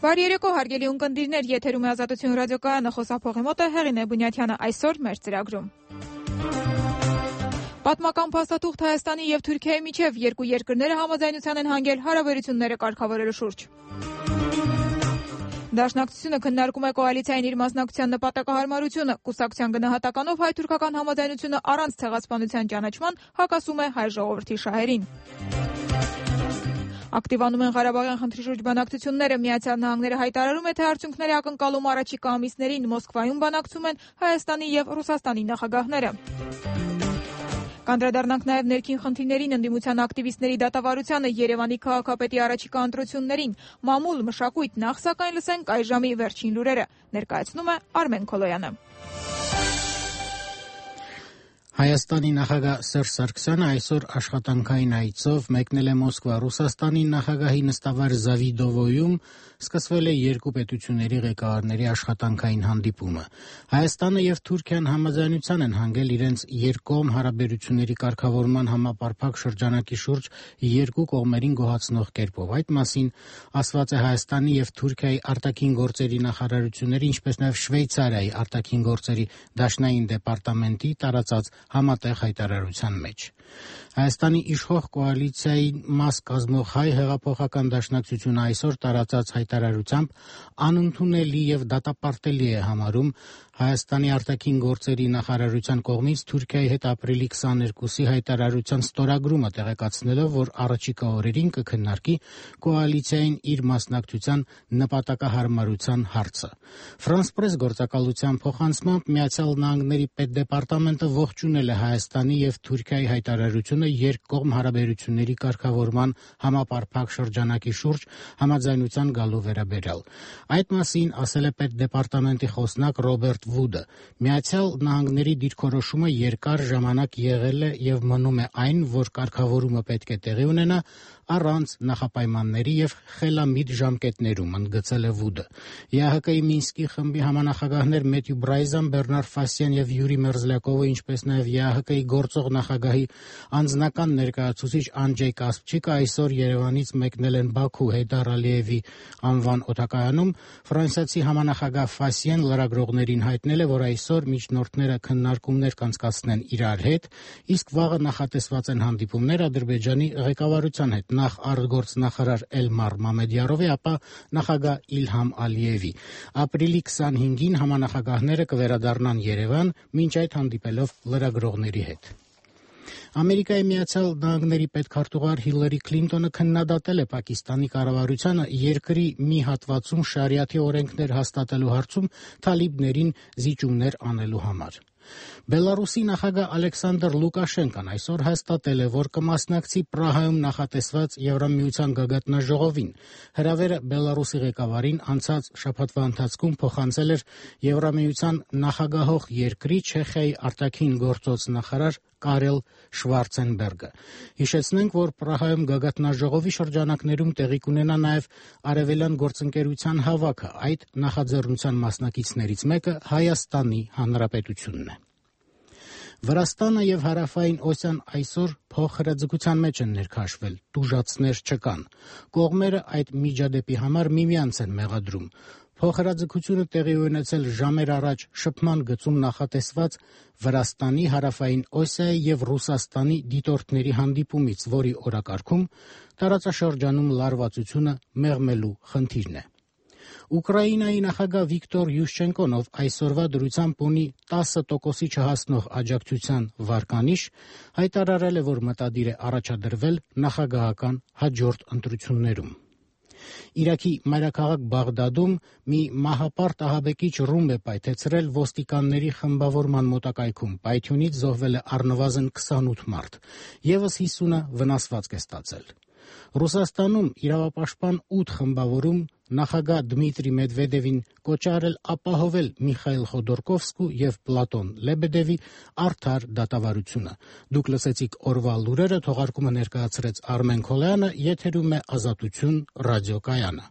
Բարի երեկո, հարգելի ունկնդիրներ, եթերում է Ազատություն ռադիոկայանը, խոսափողի մոտ է Հեղինե Բունյաթյանը, այսօր մեր ծրագրում։ Պատմական փաստաթուղթ Հայաստանի և Թուրքիայի միջև երկու երկրները համաձայնության են հանգել հարաբերությունները կարգավորելու շուրջ։ Դաշնակցությունը քննարկում է կոալիցիային իր մասնակցության նպատակահարմարությունը, կուսակցության գնահատականով հայ-թուրքական համաձայնությունը առանց ցեղասպանության ճանաչման հակասում է հայ ժողովրդի շահերին։ Ակտիվանում են Ղարաբաղյան խնդրի շուրջ բանակցությունները, Միացյալ Նահանգները հայտարարում է, թե արդյունքների ակնկալում առաջիկա ամիսներին Մոսկվայում բանակցում են Հայաստանի և Ռուսաստանի նախագահները։ Կանդրադառնանք նաև ներքին խնդիրներին, ընդդիմության ակտիվիստների դատավարությանը, Երևանի քաղաքապետի առաջիկա ընտրություններին, մամուլ, մշակույթ, նախ սակայն լսենք այս ժամի վերջին լուրերը, ներկայացնում է Արմեն Քոլոյանը։ Հայաստանի նախագահ Սերժ Սարգսյանը այսօր աշխատանքային այցով մեկնել է Մոսկվա։ Ռուսաստանի նախագահի նստավայր Զավիդովոյում սկսվել է երկու պետությունների ղեկավարների աշխատանքային հանդիպումը։ Հայաստանը և Թուրքիան համաձայնության են հանգել իրենց երկկողմ հարաբերությունների կարգավորման համապարփակ շրջանակի շուրջ երկու կողմերին գոհացնող կերպով։ Այդ մասին ասված է Հայաստանի և Թուրքիայի արտաքին գործերի նախարարությունների, ինչպես նաև Շվեյցարիայի արտաքին գործերի դաշնային դեպարտամենտի տարածած համատեղ հայտարարության մեջ։ Հայաստանի իշխող կոալիցիայի մաս կազմող Հայ հեղափոխական դաշնակցությունը այսօր տարածած հայտարարությամբ անընդունելի և դատապարտելի է համարում Հայաստանի արտաքին գործերի նախարարության կողմից Թուրքիայի հետ ապրիլի 22-ի հայտարարության ստորագրումը, տեղեկացնելով, որ առաջիկա օրերին կքննարկի կոալիցիային իր մասնակցության նպատակահարմարության հարցը։ France Press գործակալության փոխանցմամբ Միացյալ Նահանգների պետդեպարտամենտը ողջունել է Հայաստանի և Թուրքիայի հայտարարությունը երկկողմ հարաբերությունների կարգավորման համապարփակ շրջանակի շուրջ համաձայնության գալու վերաբերյալ։ Այդ մասին ասել է պետդեպարտամենտի խոսնակ Ռոբերտ Վուդը։ Միացյալ Նահանգների դիրքորոշումը երկար ժամանակ եղել է և մնում է այն, որ կարգավորումը պետք է տեղի ունենա առանց նախապայմանների և խելամիտ ժամկետներում, ընդգծել է Վուդը։ ԵԱՀԿ-ի Մինսկի խմբի համանախագահներ Մեթյու Բրայզան, Բեռնար Ֆասյան և Յուրի Մերզլյակովը, ինչպես նաև ԵԱՀԿ-ի գործող նախագահի անձնական ներկայացուցիչ Անջեյ Կասպչիկը այսօր Երևանից մեկնել են Բաքու Հեյդար Ալիևի անվան օդակայանում։ Ֆրանսիացի համանախագահ Ֆասիեն լրագրողներին հայտնել է, որ այսօր միջնորդները քննարկումներ կանցկացնեն իրար հետ, իսկ վաղը նախատեսված են հանդիպումներ Ադրբեջանի ղեկավարության հետ, նախ արտգործնախարար Էլմար Մամեդյարովի, ապա նախագահ Իլհամ Ալիևի։ Ապրիլի 25-ին համանախագահները կվերադառնան Երևան, մինչ այդ հանդիպելով լրագրողների հետ։ Ամերիկայի Միացյալ Նահանգների պետքարտուղար Հիլարի Քլինտոնը քննադատել է Պակիստանի կառավարությանը երկրի մի հատվածում շարիաթի օրենքներ հաստատելու հարցում թալիբներին զիջումներ անելու համար։ Բելարուսի նախագահ Ալեքսանդր Լուկաշենկոն այսօր հաստատել է, որ կմասնակցի Պրահայում նախատեսված Եվրամիության գագաթնաժողովին։ Հրավերը Բելարուսի ղեկավարին անցած շաբաթվա ընթացքում փոխանցել էր Եվրամիության նախագահող երկրի Չեխիայի արտաքին գործոց նախարար Կարել Շվարցենբերգը։ Հիշեցնենք, որ Պրահայում գագաթնաժողովի շրջանակներում տեղի կունենա նաև Արևելյան գործընկերության հավաքը։ Այդ նախաձեռնության մասնակիցներից մեկը Հայաստանի Հանրապետությունն է։ Վրաստանը և Հարավային Օսիան այսօր փոխհրաձգության մեջ են ներքաշվել, տուժածներ չկան։ Կողմերը այդ միջադեպի համար միմյանց են մեղադրում։ Փոխհրաձգությունը տեղի ունեցել ժամեր առաջ շփման գծում նախատեսված Վրաստանի, Հարավային Օսիայի և Ռուսաստանի դիտորդների հանդիպումից, որի օրակարգում տարածաշրջանում լարվածությունը մեղմելու խնդիրն է։ Ուկրաինայի նախագահ Վիկտոր Յուշչենկոն, ով այսօրվա դրությամբ ունի 10%-ի չհասնող աջակցության վարկանիշ, հայտարարել է, որ մտադիր է առաջադրվել նախագահական հաջորդ ընտրություններում։ Իրաքի մայրաքաղաք Բաղդադում մի մահապարտ ահաբեկիչ ռումբ է պայթեցրել ոստիկանների խմբավորման մոտակայքում։ Պայթյունից զոհվել է առնվազն 28 մարդ, ևս 50-ը վնասվածք է ստացել։ Ռուսաստանում իրավապաշտպան 8 խմբավորում նախագահ Դմիտրի Մեդվեդևին կոչ է արել ապահովել Միխայիլ Խոդորկովսկու և Պլատոն Լեբեդևի արդար դատավարությունը։ Դուք լսեցիք օրվա լուրերը, թողարկումը ներկայացրեց Արմեն Քոլոյանը, եթերում է Ազատություն ռադիոկայանը։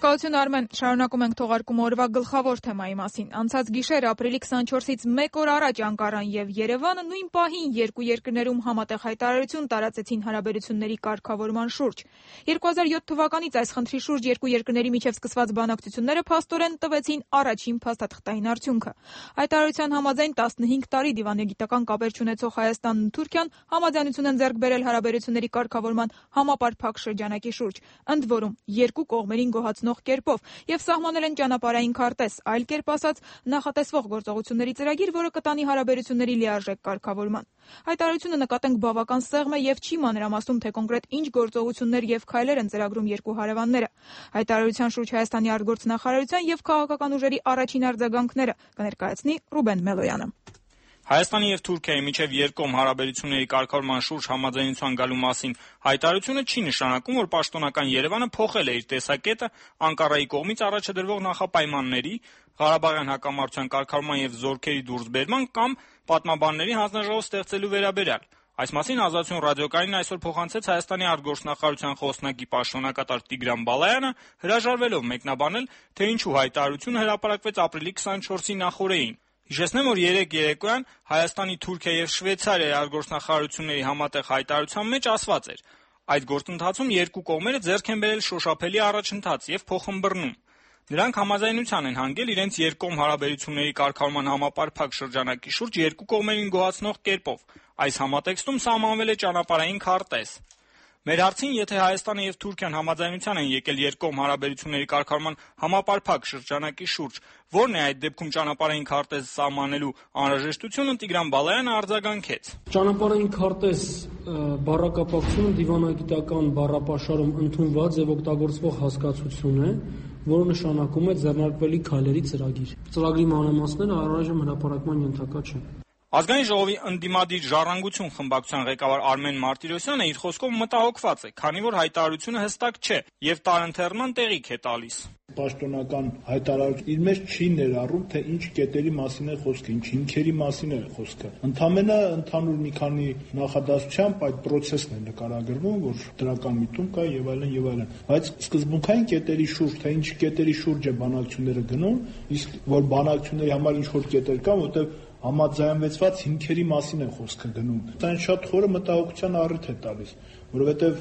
Շնորհակալություն Արմեն, շարունակում ենք թողարկումը օրվա գլխավոր թեմայի մասին։ Անցած գիշեր ապրիլի 24-ից 1 օր առաջ Անկարան եւ Երևանը նույն պահին երկու երկրներում համատեղ հայտարարություն տարածեցին հարաբերությունների կարգավորման շուրջ։ 2007 թվականից այս խնդրի շուրջ երկու երկրների միջև սկսված բանակցությունները փաստորեն տվեցին առաջին փաստաթղթային արդյունքը։ Հայտարարության համաձայն 15 տարի դիվանագիտական կապեր չունեցող Հայաստանն ու Թուրքիան համաձայնություն են ձեռք բերել հարաբերությունների կարգավորման համապարփակ շրջանակի շուրջ, ընդ որում երկու կողմերին գոհացնող կերպով եւ սահմանել են ճանապարհային քարտեզ, այլ կերպ ասած նախատեսվող գործողությունների ծրագիր, որը կտանի հարաբերությունների լիարժեք կարգավորման։ Հայտարարությունը նկատենք բավական սեղմ է եւ չի մանրամասնում, թե կոնկրետ ինչ գործողություններ եւ քայլեր են ծրագրում երկու հարևանները։ Հայտարարության շուրջ Հայաստանի արտգործնախարարության եւ քաղաքական ուժերի առաջին արձագանքները կներկայացնի Ռուբեն Մելոյանը։ Հայաստանի եւ Թուրքիայի միջև երկկողմ հարաբերությունների կարգավորման շուրջ համաձայնության գալու մասին հայտարարությունը չի նշանակում, որ պաշտոնական Երևանը փոխել է իր տեսակետը Անկարայի կողմից առաջադրվող նախապայմանների, Ղարաբաղյան հակամարտության կարգավորման եւ զորքերի դուրսբերման կամ պատմաբանների հանձնաժողով ստեղծելու վերաբերյալ։ Այս մասին Ազատություն ռադիոկայանին այսօր փոխանցեց Հայաստանի արտգործնախարարության խոսնակի պաշտոնակատար Տիգրան Բալայանը, հրաժարվելով մեկնաբանել, թե ինչու հայտարարությունը հրապարակվեց ապրիլի 24-ի նախօրեին։ Հիշեցնեմ, որ երեկոյան Հայաստանի, Թուրքիա եւ Շվեյցարիայի արտգործնախարարությունների համատեղ հայտարարության մեջ ասված էր. այդ գործընթացում երկու կողմերը ձեռք են բերել շոշափելի առաջընթաց եւ փոխըմբռնում։ Նրանք համաձայնության են հանգել իրենց երկկողմ հարաբերությունների կարգավորման համապարփակ շրջանակի շուրջ երկու կողմերին գոհացնող կերպով։ Այս համատեքստում սահմանվել է ճանապարհային քարտեզ։ Մեր հարցին, եթե Հայաստանը եւ Թուրքիան համաձայնության են եկել երկկողմ հարաբերությունների կարգավորման համապարփակ շրջանակի շուրջ, որն է այդ դեպքում ճանապարհային քարտեզ սահմանելու անհրաժեշտությունը, Տիգրան Բալայանը արձագանքեց։ Ճանապարհային քարտեզ բառակապակցությունը դիվանագիտական բառապաշարում ընդունված եւ օգտագործվող հասկացություն է, որը նշանակում է ձեռնարկվելի քայլերի ծրագիր։ Ծրագրի մանրամասները առայժմ հրապարակման ենթակա չեն։ Ազգային ժողովի ընդդիմադիր «Ժառանգություն» խմբակցության ղեկավար Արմեն Մարտիրոսյանը իր խոսքով մտահոգված է, քանի որ հայտարարությունը հստակ չէ եւ տարընթերման տեղիք է տալիս։ Պաշտոնական հայտարարությունը իր մեջ չի ներառում, թե ինչ կետերի մասին է խոսքը, ինչ հիմքերի մասին է խոսքը։ Ընդամենը ընդհանուր մի քանի նախադասությամբ այդ process-ն է նկարագրվում, որ դրական միտում կա եւ այլն եւ այլն։ Բայց սկզբունքային կետերի շուրջ, թե ինչ կետերի շուրջ է բանակցությունները գնում, իսկ որ բանակցությունների համար ինչ որ կետեր կան, որտեղ համաձայնվեցված հիմքերի մասին է խոսքը գնում։ Դա շատ խորը մտահոգության առիթ է տալիս, որովհետև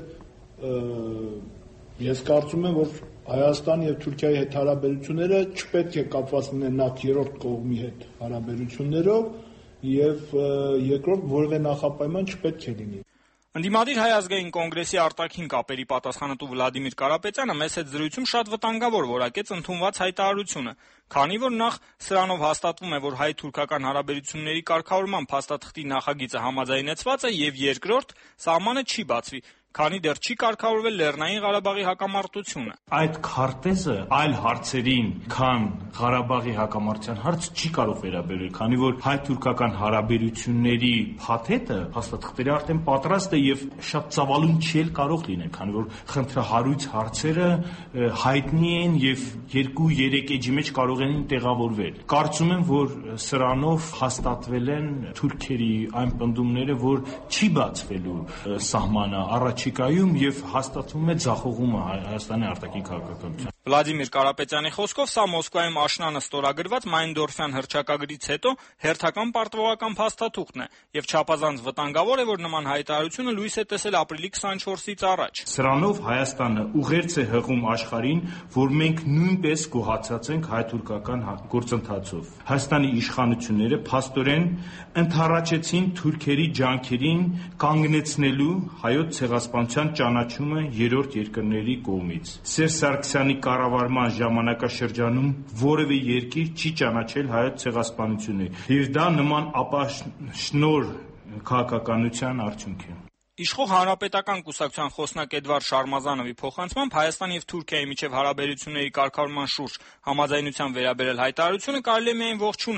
ես կարծում եմ, որ Հայաստանի եւ Թուրքիայի հետ հարաբերությունները չպետք է կապված լինեն նախ երրորդ կողմի հետ հարաբերություններով եւ երկրորդ որևէ նախապայման չպետք է լինի։ Ընդդիմադիր Հայ ազգային կոնգրեսի արտաքին կապերի պատասխանատու Վլադիմիր Կարապետյանը մեծ հետ զրույցում շատ վտանգավոր որակեց ընդունված հայտարարությունը, քանի որ նախ սրանով հաստատվում է, որ հայ-թուրքական հարաբերությունների կարգավորման փաստաթղթի նախագիծը համաձայնեցված է եւ երկրորդ սահմանը չի բացվի, քանի դեռ չի կարգավորվել Լեռնային Ղարաբաղի հակամարտությունը։ Այդ քարտեզը այլ հարցերին, քան Ղարաբաղի հակամարտության հարց չի կարող վերաբերել, քանի որ հայ-թուրքական հարաբերությունների փաթեթը փաստաթղթերի արդեն պատրաստ է եւ շատ ծավալուն չի կարող լինել, քանի որ խնդրահարույց հարցերը հայտնի են եւ 2-3 էջի մեջ կարող են տեղավորվել։ Կարծում եմ, որ սրանով հաստատվել են թուրքերի այն պնդումները, որ չի բացվելու սահմանը առաջիկայում եւ հաստատվում է ձախողումը Հայաստանի արտաքին քաղաքականության։ Վլադիմիր Կարապետյանի խոսքով սա Մոսկվայում աշնանը ստորագրված Մայնդորֆյան հռչակագրից հետո հերթական պարտվողական փաստաթուղթն է եւ չափազանց վտանգավոր է, որ նման հայտարարությունը լույս է տեսել ապրիլի 24-ից առաջ։ Սրանով Հայաստանը ուղերձ է հղում աշխարհին, որ մենք նույնպես գոհացած ենք հայ-թուրքական գործընթացով։ Հայաստանի իշխանությունները փաստորեն ընդառաջեցին թուրքերի ջանքերին կանգնեցնելու հայոց ցեղասպանության ճանաչումը երրորդ երկրների կողմից։ Սերժ Սարգսյանի կառավարման ժամանակաշրջանում որևէ երկիր չի ճանաչել հայոց ցեղասպանությունը, եւ դա նման ապաշնոր քաղաքականության արդյունք է։ Իշխող Հանրապետական կուսակցության խոսնակ Էդվարդ Շարմազանովի փոխանցմամբ Հայաստանի եւ Թուրքիայի միջև հարաբերությունների կարգավորման շուրջ համաձայնության վերաբերել հայտարարությունը կարելի է միայն ողջունել։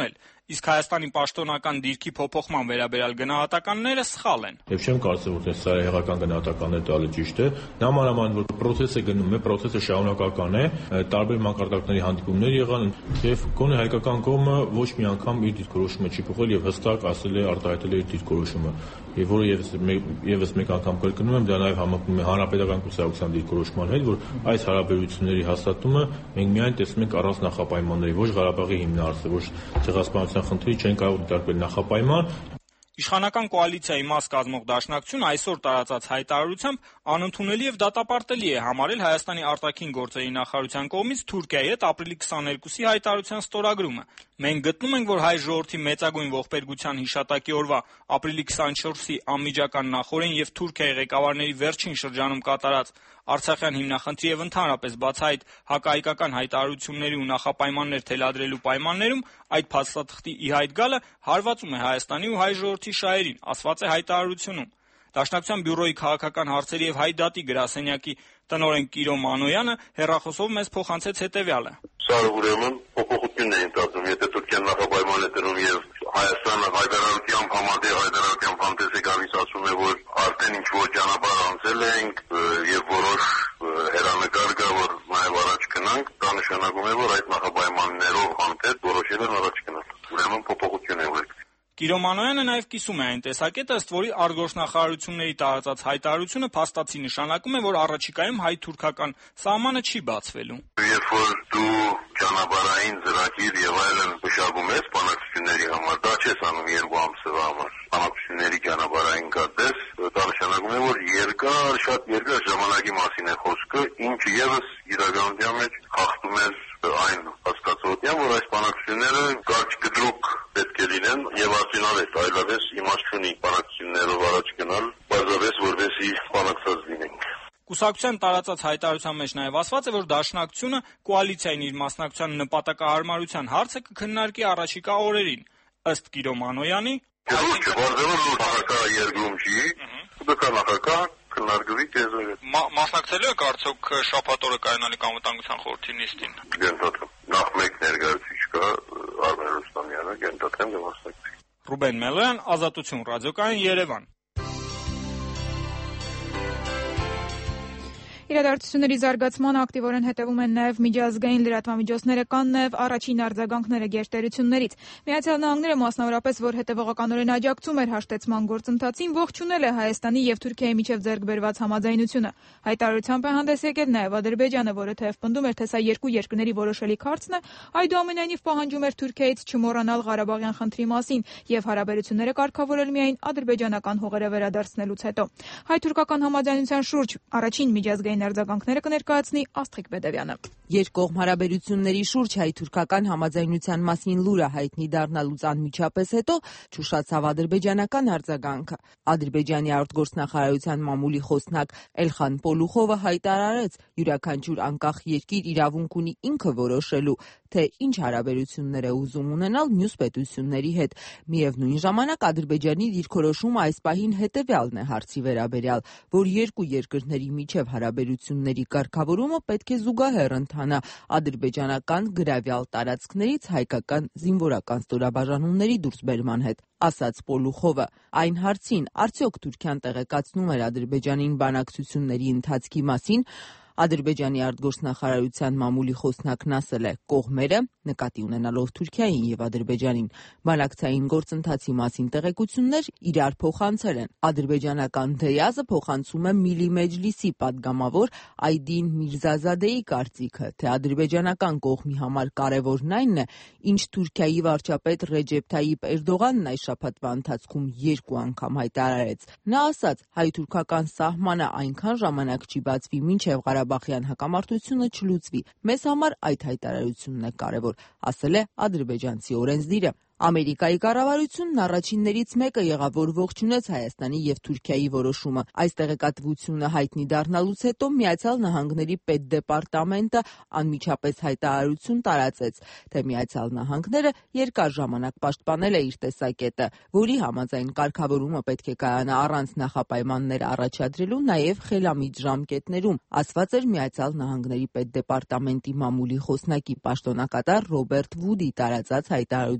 իսկ Հայաստանի պաշտոնական դիրքի փոփոխման վերաբերյալ գնահատականները սխալ են։ Եվ չեմ կարծում, որ սարահեղական գնահատականներ տալը ճիշտ է։ Նա մանավանդ որ process-ը գնում է, process-ը շարունակական է, տարբեր մակարդակների հանդիպումներ եղան եւ գոնե հայկական կողմը ոչ մի անգամ իր դիրքորոշումը չի փոխել եւ հստակ ասել է արտահայտել է իր դիրքորոշումը։ Եվ որը եւս մեկ անգամ կրկնում եմ, դա նաեւ համընկնում է հանրապետական կուսակցության դիրքորոշման հետ, որ այս հարաբերությունների հաստատումը մենք միայն տեսնում ենք առանց նախապայմանների, ոչ Ղարաբաղի հիմնարարը, ոչ ցեղասպանության խնդրի չեն կարող դիտարկվել նախապայման։ Իշխանական կոալիցիայի մաս կազմող Դաշնակցությունը այսօր տարածած հայտարարությամբ անընդունելի եւ դատապարտելի է համարել Հայաստանի արտաքին գործերի նախարարության կողմից Թուրքիայի հետ ապրիլի 22-ի հայտարարության ստորագրումը։ Մենք գտնում ենք, որ հայ ժողովրդի մեծագույն ողբերգության հիշատակի օրվա ապրիլի 24-ի անմիջական նախօրեն եւ Թուրքիայի ղեկավարների վերջին շրջանում կատարած Արցախյան հիմնախնդրի եւ ընդհանրապես բացահայտ հակահայկական հայտարարությունների ու նախապայմաններ թելադրելու պայմաններում այդ փաստաթղթի ի հայտ գալը հարվածում է Հայաստանի ու հայ ժողովրդի շահերին, ասված է հայտարարությունում։ Դաշնակցության բյուրոյի քաղաքական հարցերի եւ հայ դատի գրասենյակի տնօրեն Կիրո Մանոյանը հեռախոսով մեզ փոխանցեց հետեւյալը. Սա ուրեմն փոփոխություն է ընթացում, եթե Թուրքիան նախապայման է դնում եւ Հայաստանը հայտարարությամբ համատեղ հայտարարությամբ հանդես է գալիս, ասում է, որ արդեն ինչ որ ճանապարհ անցել ենք եւ որոշ հերանեկար կա, որ նաեւ առաջ գնանք, դա նշանակում է, որ այդ նախապայմաններով հանդեպ որոշել են առաջ գնալ։ Ուրեմն փոփոխություն է ուղղակի։ Կիրո Մանոյանը նաև կիսում է այն տեսակետը, ըստ որի արտգործնախարարությունների տարածած հայտարարությունը փաստացի նշանակում է, որ առաջիկայում հայ-թուրքական սահմանը չի բացվելու։ Երբ որ դու ճանապարհային ծրագիր եւ այլն մշակում ես բանակցությունների համար, դա չես անում 2 ամսվա համար։ Բանակցությունների ճանապարհային կատես, դա նշանակում է, որ շատ երկար ժամանակի մասին է խոսքը, ինչը եւս իրականության մեջ խախտում է այն հասկացողության, որ այս բանակցությունները կարճ կտրուկ պետք է լինեն եւ արդյունավետ, այլապես իմաստ չունի բանակցություններով առաջ գնալ, բացառապես որովհետեւ բանակցած լինենք։ Կուսակցության տարածած հայտարարության մեջ նաև ասված է, որ Դաշնակցությունը կոալիցիային իր մասնակցության նպատակահարմարության հարցը կքննարկի առաջիկա օրերին։ Ըստ Կիրո Մանոյանի, մասնակցելու եք արդյոք շաբաթ օրը կայանալի անվտանգության խորհրդի նիստին։ Գնտոթ նախ մեկ ներկայացուցիչ կա Արմեն Ռուստամյանը, գնտոթ եմ մասնակցի։ Ռուբեն Մելոյան, Ազատություն ռադիոկայան, Երևան։ Իրադարձությունների զարգացմանը ակտիվորեն հետևում են նաև միջազգային լրատվամիջոցները, կան նաև առաջին արձագանքները գերտերություններից։ Միացյալ Նահանգները մասնավորապես, որ հետևողականորեն աջակցում էր հաշտեցման գործընթացին, ողջունել է Հայաստանի եւ Թուրքիայի միջև ձեռք բերված համաձայնությունը։ Հայտարարությամբ է հանդես եկել նաև Ադրբեջանը, որը թեև պնդում էր, թե սա երկու երկրների որոշելի հարցն է, այդուամենայնիվ պահանջում էր Թուրքիայից չմոռանալ Ղարաբաղյան խնդրի մասին եւ հարաբերությունները կարգավորել միայն ադրբեջանական հողերը վերադարձնելուց հետո։ Հայ-թուրքական համաձայնության շուրջ առաջին միջազգային արձագանքները կներկայացնի Աստղիկ Բեդևյանը։ Երկկողմ հարաբերությունների շուրջ հայ-թուրքական համաձայնության մասին լուրը հայտնի դառնալուց անմիջապես հետո ճուշացավ ադրբեջանական արձագանքը։ Ադրբեջանի արտգործնախարարության մամուլի խոսնակ Էլխան Պոլուխովը հայտարարեց, յուրաքանչյուր անկախ երկիր իրավունք ունի ինքը որոշելու, թե ինչ հարաբերություններ է ուզում ունենալ մյուս պետությունների հետ։ Միևնույն ժամանակ Ադրբեջանի դիրքորոշումը այս պահին հետևյալն է հարցի վերաբերյալ, որ երկու երկրների միջև հարաբերությունների կարգավորումը պետք է զուգահեռ ընթանա ադրբեջանական գրավյալ տարածքներից հայկական զինվորական ստորաբաժանումների դուրսբերման հետ, ասաց Պոլուխովը։ Այն հարցին, արդյոք Թուրքիան տեղեկացնում էր Ադրբեջանին բանակցությունների ընթացքի մասին, Ադրբեջանի արտգործնախարարության մամուլի խոսնակն ասել է, կողմերը, նկատի ունենալով Թուրքիային եւ Ադրբեջանին, բանակցային գործընթացի մասին տեղեկություններ իրար փոխանցել են։ Ադրբեջանական դեյազը փոխանցում է Միլի Մեջլիսի падգամավոր Այդին Միրզազադեի կարծիքը, թե ադրբեջանական կողմի համար կարևորն այն է, ինչ Թուրքիայի վարչապետ Ռեջեփ Թայիպ Էրդողանն այս շաբաթվա ընթացքում 2 անգամ հայտարարեց։ Նա ասաց, հայ-թուրքական սահմանը այնքան ժամանակ չի բացվի, մինչև Ղարաբաղյան հակամարտությունը չլուծվի։ Մեզ համար այդ հայտարարությունն է կարևոր, ասել է ադրբեջանցի օրենսդիրը։ Ամերիկայի կառավարությունն առաջիններից մեկը եղավ, որ ողջունեց Հայաստանի եւ Թուրքիայի որոշումը։ Այս տեղեկատվությունը հայտնի դառնալուց հետո Միացյալ Նահանգների պետդեպարտամենտը անմիջապես հայտարարություն տարածեց, թե Միացյալ Նահանգները երկար ժամանակ պաշտպանել է իր տեսակետը, որի համաձայն կարգավորումը պետք է կայանա առանց նախապայմաններ առաջադրելու, նաեւ խելամիտ ժամկետներում, ասված էր Միացյալ Նահանգների պետդեպարտամենտի մամուլի խոսնակի պաշտոնակատար Ռոբերտ Վուդի տարածած հայտարարության մեջ,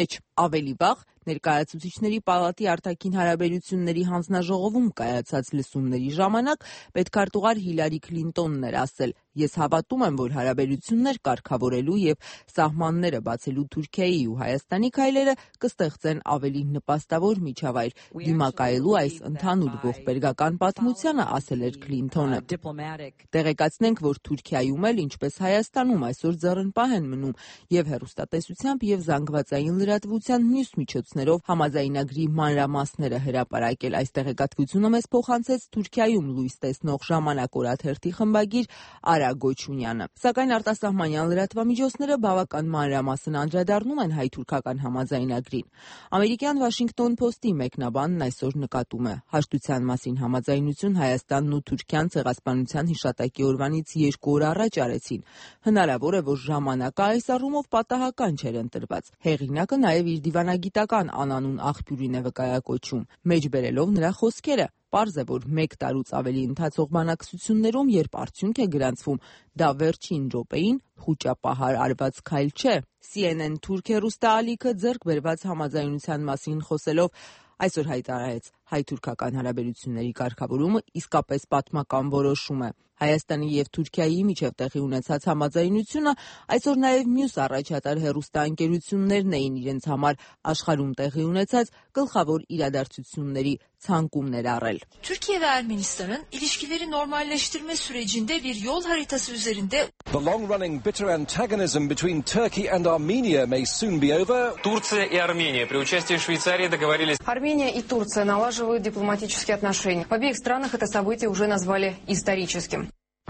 մեջ։ Ավելի վաղ Ներկայացուցիչների պալատի արտաքին հարաբերությունների հանձնաժողովում կայացած լսումների ժամանակ պետքարտուղար Հիլարի Քլինտոնն էր ասել. «Ես հավատում եմ, որ հարաբերություններ կարգավորելու եւ սահմանները բացելու Թուրքիայի ու Հայաստանի քայլերը կստեղծեն ավելի նպաստավոր միջավայր դիմակայելու այս ընդհանուր ողբերգական պատմությանը», ասել էր Քլինտոնը։ Տեղեկացնենք, որ Թուրքիայում էլ, ինչպես Հայաստանում, այսօր ձեռնպահ են մնում եւ հեռուստատեսությամբ եւ զանգվածային լրատվության մյուս միջոցներով համաձայնագրի մանրամասները հրապարակել։ Այս տեղեկատվությունը մեզ փոխանցեց Թուրքիայում լույս տեսնող Ժամանակ օրաթերթի խմբագիր Արա Գոչունյանը։ Սակայն արտասահմանյան լրատվամիջոցները բավական մանրամասն անդրադառնում են հայ-թուրքական համաձայնագրին։ Ամերիկյան Washington Post-ի մեկնաբանն այսօր նկատում է. հաշտության մասին համաձայնություն Հայաստանն ու Թուրքիան ցեղասպանության հիշատակի օրվանից 2 օր առաջ արեցին։ Հնարավոր է, որ ժամանակը այս առումով պատահական չէր ընտրված։ Հեղինակը նաև իր դիվանագիտական անանուն աղբյուրին է վկայակոչում, մեջբերելով նրա խոսքերը։ Պարզ է, որ 1 տարուց ավելի ընթացող բանակցություններում, երբ արդյունք է գրանցվում, դա վերջին րոպեին խուճապահար արված քայլ չէ։ CNN թուրք հեռուստաալիքը ձեռք բերված համաձայնության մասին խոսելով այսօր հայտարարեց. հայ-թուրքական հարաբերությունների կարգավորումը իսկապես պատմական որոշում է։ Հայաստանի եւ Թուրքիայի միջև տեղի ունեցած համաձայնությունը այսօր նաև մյուս առաջատար հեռուստաընկերություններն էին իրենց համար աշխարհում տեղի ունեցած gılxավոր iradarsությունների ցանկում ներառել. Türkiye ve Ermenistan'ın ilişkileri normalleştirme sürecinde bir yol haritası üzerinde. The long-running bitter antagonism between Turkey and Armenia may soon be over. Турция и Армения при участии Швейцарии договорились. Армения и Турция налаживают дипломатические отношения. В обеих странах это событие уже назвали историческим.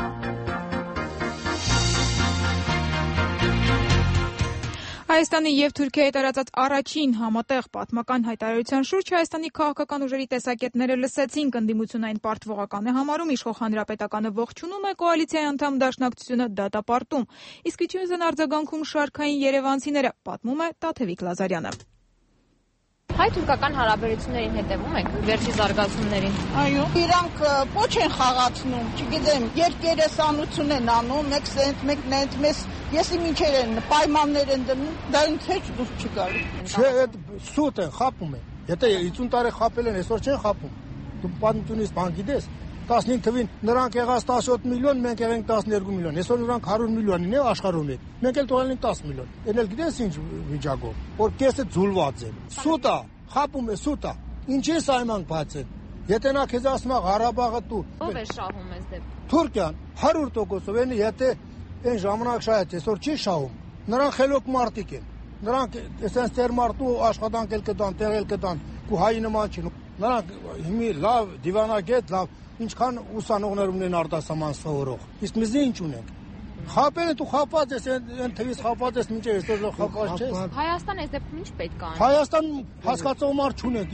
Հայաստանի եւ Թուրքիայի տարածած առաջին համատեղ պատմական հայտարարության շուրջ Հայաստանի քաղաքական ուժերի տեսակետները լսեցինք, ընդդիմությունային պարտվողական է համարում, իշխող հանրապետականը ողջունում է, կոալիցիայի անդամ Դաշնակցությունը դատապարտում։ Իսկ ինչու են արձագանքում շարքային երևանցիները, պատմում է Տաթևիկ Լազարյանը։ Հայ-թուրքական հարաբերություններին հետևում եք վերջի զարգացումներին։ Այո, իրանք փոչ են խաղացնում, չգիտեմ, երկերեսանություն են անում, մեկ սենտ, մեկ նենտ, մեզ եսի մինչեր են պայմաններ են դնում, դա ինձ հետ դուրս չի գալու։ Չէ, այդ սուտ են, խապում են։ Եթե 50 տարի խապել են, այսօր չեն խապում։ Դու պատմությունից բան գիտես։ 15 թվին նրանք եղած 17 միլիոն, մենք եղենք 12 միլիոն։ Այսօր նրանք 100 միլիոնին է աշխարհում է։ Մենք էլ թողել ենք 10 միլիոն։ Էն էլ գիտես ինչ վիճակով, որ կեսը ձուլված է։ Սուտ է, խապում է, սուտ է։ Ինչի՞ սայման բացեն։ Եթե նա քեզ ասում է Ղարաբաղը դու։ Ո՞վ է շահում այս դեպքում։ Թուրքիան 100%-ով են, եթե այն ժամանակ շահեց, այսօր չի շահում։ Նրանք խելոք մարդիկ են։ Նրանք այսպես ծեր մարդու աշխատանք էլ կտան, տեղ էլ կտան, ու հայի նման չեն։ Նրանք հիմի լավ դիվանագետ, լավ ինչքան ուսանողներ ունեն արտասահման սովորող։ Իսկ մենք ինչ ունենք։ Խապել են, դու խապած ես, այն թվից խապած ես, մինչև այսօր խապած չես։ Հայաստան այս դեպքում ինչ պետք է անի։ Հայաստան հասկացող մարդ չունենք,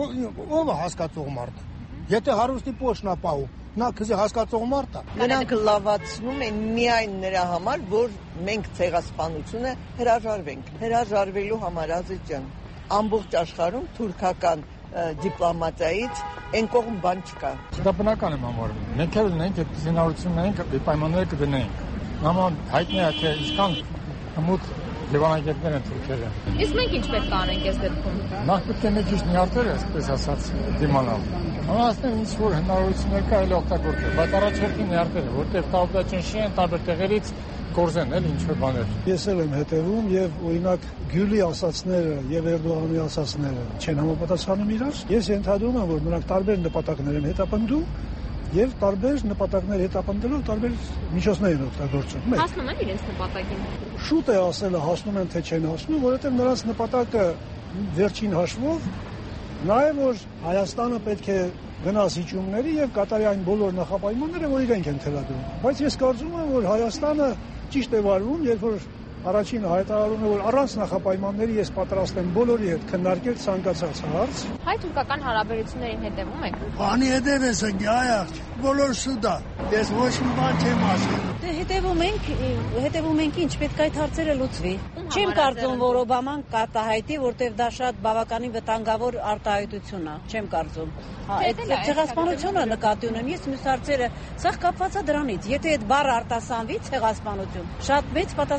ով է հասկացող մարդը։ Եթե հարուստի փոշնա պահում, նա քեզ հասկացող մարդ է։ Նրանք լավացնում են միայն նրա համար, որ մենք ցեղասպանությունը հրաժարվենք։ Հրաժարվելու համար Ազիզ ջան, ամբողջ աշխարհում թուրքական դիպլոմատիայից այն կողմ բան չկա։ Դա բնական եմ համարում։ Մենք էլ ունենք այդ զինարություններին պայմանները կդնենք։ Նման հայտնի է, թե իսկան հմուտ դիվանագետներ են թուրքերը։ Իսկ մենք ինչ պետք է անենք այս դեպքում։ Նախ պետք է մեկ ճիշտ նյարդեր, այսպես ասած, դիմանալ։ Անասնեն ինչ որ հնարավորություններ կա էլ օգտագործել, բայց առաջորդին նյարդերը, որտեղ տավդաճնշի են տարբեր տեղերից կորզեն էլ ինչ-որ բաներ։ Ես էլ եմ հետևում եւ օրինակ Գյուլի ասացները եւ Էրդողանի ասացները չեն համապատասխանում իրար։ Ես ենթադրում եմ, որ նրանք տարբեր նպատակներ են հետապնդում եւ տարբեր նպատակներ հետապնդելով տարբեր միջոցներ են օգտագործում։ Հասնում են իրենց նպատակին։ Շուտ է ասելը հասնում են թե չեն հասնում, որովհետեւ նրանց նպատակը վերջին հաշվով նա է, որ Հայաստանը պետք է գնա զիջումների եւ կատարի այն բոլոր նախապայմանները, որ իրենք են թելադրում։ Բայց ես կարծում եմ, որ Հայաստանը ճիշտ է վարվում, երբ որ առաջին հայտարարում է, որ առանց նախապայմանների ես պատրաստ եմ բոլորի հետ քննարկել ցանկացած հարց։ Հայ-թուրքական հարաբերություններին հետևում եք։ Բանի հետև ես ընկի, այ բոլոր սուդա։ Ես ոչ մի բան չեմ ասել։ Դե հետևում ենք ինչ, պետք է այդ հարցերը լուծվի։ Չեմ կարծում, որ Օբաման կարտահայտի, որտեղ դա շատ բավականին վտանգավոր արտահայտություն է, չեմ կարծում։ Այդ ցեղասպանությունը նկատի ունեմ, ես մյուս հարցերը, սա կապված է դրանից։ Եթե այդ բառը արտասանվի ցեղասպանություն, շատ մեծ պատասխանատվություն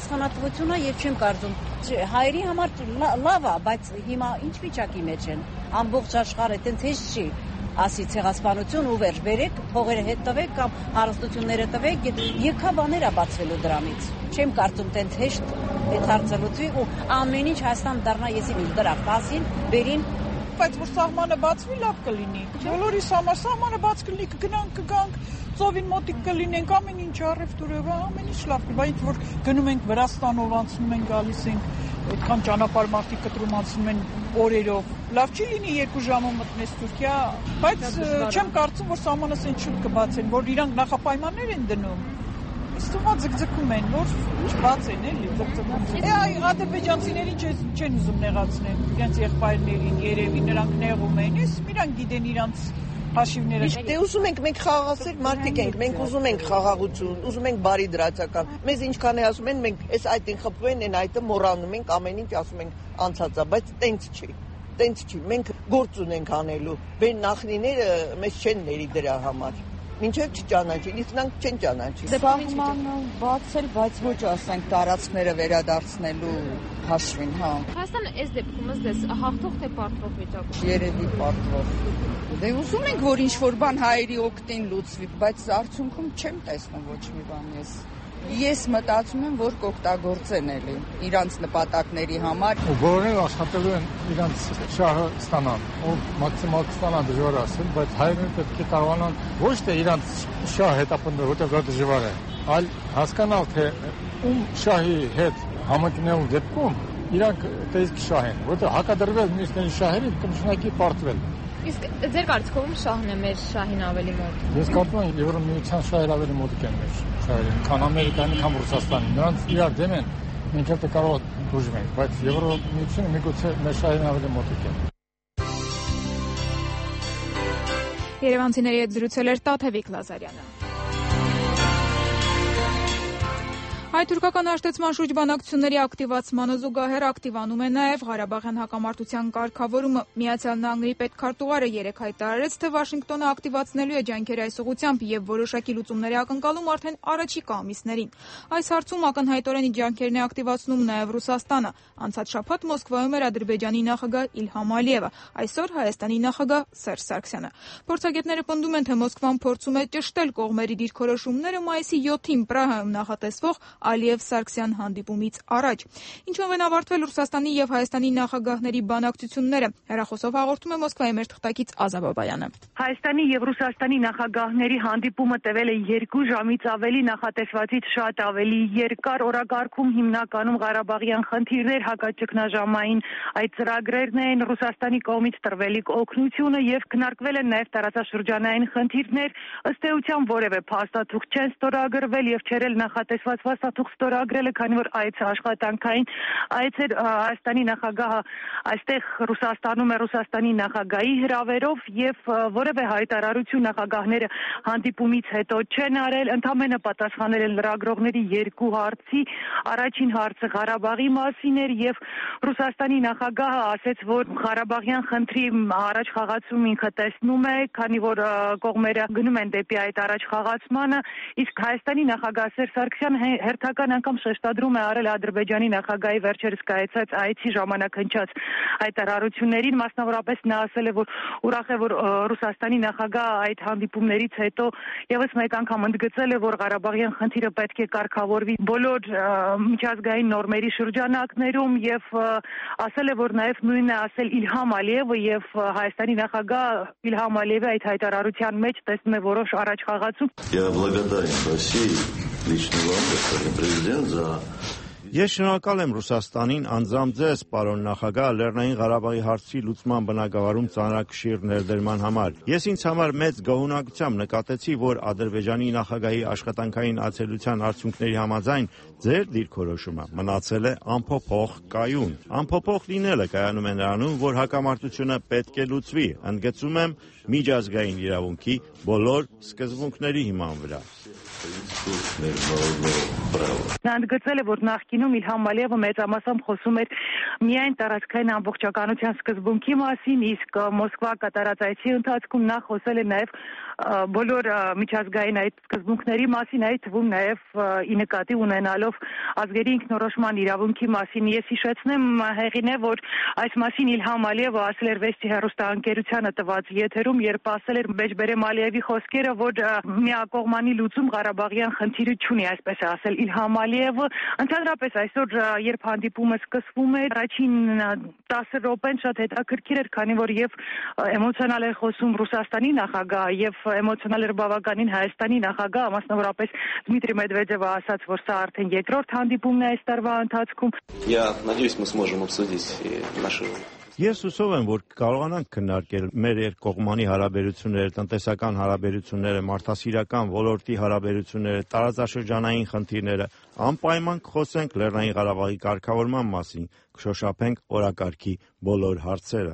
ցեղասպանություն է եւ չեմ կարծում հայերի համար լավ է, բայց հիմա ինչ վիճակի մեջ են։ Ամբողջ աշխարհը այդպես հեշտ չի ասի ցեղասպանություն ու վերջ բերեք, փողերը հետ տվեք կամ հարստությունները տվեք, եկաբաներ է բացվելու դրանից։ Չեմ կարծում տենց հեշտ այդ հարցը լուծվի ու ամեն ինչ Հայաստան դառնա եսի դրա 10-ին, բերին, բայց որ սահմանը բացվի լավ կլինի։ Բոլորիս համար սահմանը բաց կլինի, կգանք, ծովին մոտիկ կլինենք, ամեն ինչ առևտուր է, ամեն ինչ լավ կլինի, բայց որ գնում ենք Վրաստանով, անցնում ենք, գալիս ենք, այդքան ճանապարհ մարդիկ կտրում անցնում են օրերով։ Լավ չի լինի 2 ժամում մտնես Թուրքիա, բայց չեմ կարծում, որ սահմանը սենց շուտ կբացեն, որ իրանք նախապայմաններ են դնում։ Ստումա ձգձգում են, որ բացեն էլի, ձգձգում։ Ադրբեջանցիներին չեն ուզում նեղացնել, իրենց եղբայրներին, երևի նրանք նեղում են, իրանք գիտեն իրանց հաշիվները։ Դե ուզում ենք մենք խաղաղացել մարդիկ ենք, մենք ուզում ենք խաղաղություն, ուզում ենք բարի դրացական։ Մեզ ինչքան է ասում են, մենք այս այդին խփվում են, այդը մոռանում ենք, ամեն ինչ ասում ենք անցածա, բայց տենց չի։ Տենց չի, մենք գործ ունենք անելու։ Բեն նախնիները մեզ չեն ների դրա համար։ Մինչև չճանաչին, իսկ նրանք չեն ճանաչի։ Սահմանը բացել, բայց ոչ ասենք տարածքները վերադարձնելու հաշվին, հա։ Հայաստանը այս դեպքում ըստ հաղթող թե պարտվող վիճակում։ Երևի պարտվող։ Դե ուզում ենք, որ ինչ-որ բան հայերի օգտին լուծվի, բայց արդյունքում չեմ տեսնում ոչ մի բան ես։ Ես մտածում եմ, որ կօգտագործեն էլի իրանց նպատակների համար։ Ու բոլորը աշխատելու են իրանց շահը ստանան, ու մաքսիմալ ստանան դժվար ասել, բայց հայերները պետք է կարողանան ոչ թե իրանց շահը հետապնդել, որտեղ դա դժվար է, այլ հասկանալ, թե ում շահի հետ համընկնելու դեպքում իրանք տեսք շահ են, որտեղ հակադրվել մյուսների շահերին կմշնակի պարտվել։ Իսկ ձեր կարծիքով ում շահն է մեր շահին ավելի մոտ։ Ես կարծում եմ, Եվրոմիության շահերը ավելի մոտիկ են մեր շահերին, քան Ամերիկանի, քան Ռուսաստանի։ Նրանց իրար դեմ են, մենք էլ կարող բուժվենք, բայց Եվրոմիությունը միգուցե մեր շահերին ավելի մոտիկ է։ Երևանցիների հետ զրուցել էր Տաթևիկ Լազարյանը։ Հայ-թուրքական հաշտեցման շուրջ բանակցությունների ակտիվացմանը զուգահեռ ակտիվանում է նաև Ղարաբաղյան հակամարտության կարգավորումը։ Միացյալ Նահանգների պետքարտուղարը երեկ հայտարարեց, թե Վաշինգտոնը ակտիվացնելու է ջանքերը այս ուղղությամբ եւ որոշակի լուծումների ակնկալում արդեն առաջիկա ամիսներին։ Այս հարցում ակնհայտորեն իր ջանքերն է ակտիվացնում նաև Ռուսաստանը։ Անցած շաբաթ Մոսկվայում էր Ադրբեջանի նախագահ Իլհամ Ալիևը, այսօր Հայաստանի նախագահ Սերժ Սարգսյանը։ Փորձագետները պնդում են, թե Մոսկվան փորձում է ճշտել կողմերի դիրքորոշումները մայիսի 7-ին Պրահայում նախատեսվող Ալիև-Սարգսյան հանդիպումից առաջ։ Ինչով են ավարտվել Ռուսաստանի եւ Հայաստանի նախագահների բանակցությունները։ Հեռախոսով հաղորդում է Մոսկվայի մեր թղթակից Ազա Բաբայանը։ Հայաստանի եւ Ռուսաստանի նախագահների հանդիպումը տևել է 2 ժամից ավելի, նախատեսվածից շատ ավելի երկար օրակարգում հիմնականում Ղարաբաղյան խնդիրներ, հակաճգնաժամային այդ ծրագրերն են, Ռուսաստանի կողմից տրվելիք օգնությունը եւ քննարկվել են նաեւ տարածաշրջանային խնդիրներ, ըստ էության որևէ փաստաթուղթ չեն ստորագրվել եւ չերել նախատեսված փաստաթուղթ ստորագրելը, քանի որ այցը աշխատանքային այց էր Հայաստանի նախագահը այստեղ Ռուսաստանում է Ռուսաստանի նախագահի հրավերով եւ որևէ հայտարարություն նախագահները հանդիպումից հետո չեն արել, ընդամենը պատասխանել են լրագրողների 2 հարցի, առաջին հարցը Ղարաբաղի մասին էր եւ Ռուսաստանի նախագահը ասաց, որ Ղարաբաղյան խնդրի առաջ խաղացում ինքը տեսնում է, քանի որ կողմերը գնում են դեպի այդ առաջ խաղացմանը, իսկ Հայաստանի նախագահ Սերժ Սարգսյանը հերթական անգամ շեշտադրում է արել Ադրբեջանի նախագահի վերջերս կայացած այցի ժամանակ հնչած հայտարարություններին, մասնավորապես նա ասել է, որ ուրախ է, որ Ռուսաստանի նախագահը այդ հանդիպումներից հետո եւս մեկ անգամ ընդգծել է, որ Ղարաբաղյան խնդիրը պետք է կարգավորվի բոլոր միջազգային նորմերի շրջանակներում եւ ասել է, որ նաեւ նույնն է ասել Իլհամ Ալիևը եւ Հայաստանի նախագահ Իլհամ Ալիևը այդ հայտարարության մեջ տեսնում է որոշ առաջ խաղացում։ Я благодарен России, лично вам, господин президент, за Ես շնորհակալ եմ Ռուսաստանին, անձամբ ձեզ, պարոն նախագահ, Լեռնային Ղարաբաղի հարցի լուծման բնագավառում ծանրակշիռ ներդրման համար։ Ես ինձ համար մեծ գոհունակությամբ նկատեցի, որ Ադրբեջանի նախագահի աշխատանքային այցելության արդյունքների համաձայն ձեր դիրքորոշումը մնացել է անփոփոխ կայուն։ Անփոփոխ լինելը կայանում է նրանում, որ հակամարտությունը պետք է լուծվի, ընդգծում եմ միջազգային իրավունքի բոլոր սկզբունքների հիման վրա։ Նա ընդգծել է, որ նախկինում Իլհամ Ալիևը մեծամասամբ խոսում էր միայն տարածքային ամբողջականության սկզբունքի մասին, իսկ Մոսկվա կատարած այցի ընթացքում նա խոսել է նաև բոլոր միջազգային այդ սկզբունքների մասին, այդ թվում նաև ի նկատի ունենալով ազգերի ինքնորոշման իրավունքի մասին։ Ես հիշեցնեմ Հեղինե, որ այս մասին Իլհամ Ալիևը ասել էր Վեստի հեռուստաընկերությանը տված եթերում, երբ ասել էր Բեջբերեմ Ալիևի խոսքերը, որ միակողմանի լուծում Ղարաբաղյան խնդիրը չունի, այսպես է ասել Իլհամ Ալիևը։ Ընդհանրապես այսօր, երբ հանդիպումը սկսվում էր, առաջին 10 րոպեն շատ հետաքրքիր էր, քանի որ եւ էմոցիոնալ էր խոսում Ռուսաստանի նախագահը եւ էմոցիոնալ էր բավականին Հայաստանի նախագահը, մասնավորապես Դմիտրի Մեդվեդևը ասաց, որ սա արդեն երկրորդ հանդիպումն է այս տարվա ընթացքում։ Я надеюсь, мы сможем обсудить наши Ես հուսով եմ, որ կարողանանք քննարկել մեր երկկողմանի հարաբերությունները, տնտեսական հարաբերությունները, մարդասիրական ոլորտի հարաբերությունները, տարածաշրջանային խնդիրները, անպայման կխոսենք Լեռնային Ղարաբաղի կարգավորման մասին, կշոշափենք օրակարգի բոլոր հարցերը։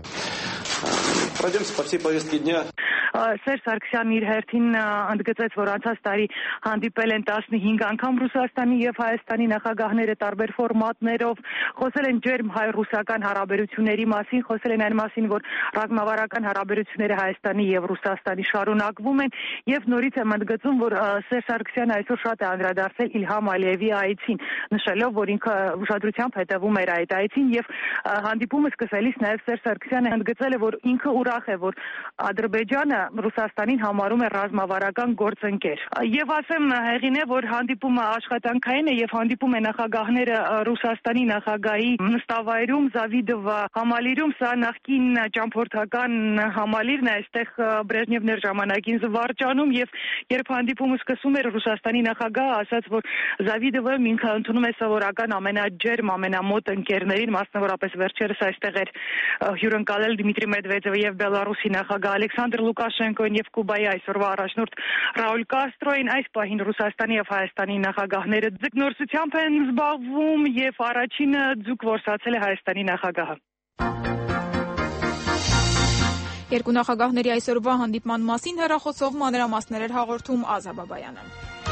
Пройдемся по всей повестке дня. Սերժ Սարգսյանն իր հերթին ընդգծեց, որ անցած տարի հանդիպել են 15 անգամ Ռուսաստանի եւ Հայաստանի նախագահները տարբեր ֆորմատներով, խոսել են ջերմ հայ-ռուսական հարաբերությունների մասին, խոսել են այն մասին, որ ռազմավարական հարաբերությունները Հայաստանի եւ Ռուսաստանի շարունակվում են եւ նորից եմ ընդգծում, որ Սերժ Սարգսյանը այսօր շատ է անդրադարձել Իլհամ Ալիևի այցին, նշելով, որ ինքը ուշադրությամբ հետևում էր այդ այցին եւ հանդիպումը սկսելիս նաեւ Սերժ Սարգսյանը ընդգծել է, որ ինքը ուրախ է, որ Ադրբեջանը Ռուսաստանին համարում է ռազմավարական գործընկեր։ Եվ ասեմ Հեղինե, որ հանդիպումը աշխատանքային է եւ հանդիպում է նախագահները Ռուսաստանի նախագահի նստավայրում Զավիդովա համալիրում, սա նախկին ճամփորդական համալիրն է, այստեղ Բրեժնևներ ժամանակին զվարճանում եւ երբ հանդիպումը սկսում էր Ռուսաստանի նախագահը ասաց, որ Զավիդովը ինքը ընդունում է սովորական ամենաջերմ, ամենամոտ ընկերներին, մասնավորապես վերջերս այստեղ էր հյուրընկալել Դմիտրի Մեդվեդևը եւ Բելարուսի նախագահ Ալեքսանդր Լուկաշենկոն եւ Կուբայի այսօրվա առաջնորդ Ռաուլ Կաստրոին, այս պահին Ռուսաստանի եւ Հայաստանի նախագահները ձգնորսությամբ են զբաղվում եւ առաջինը ձուկ որսացել է Հայաստանի նախագահը։ Երկու նախագահների այսօրվա հանդիպման մասին հեռախոսով մանրամասներ էր հաղորդում Ազա Բաբայանը։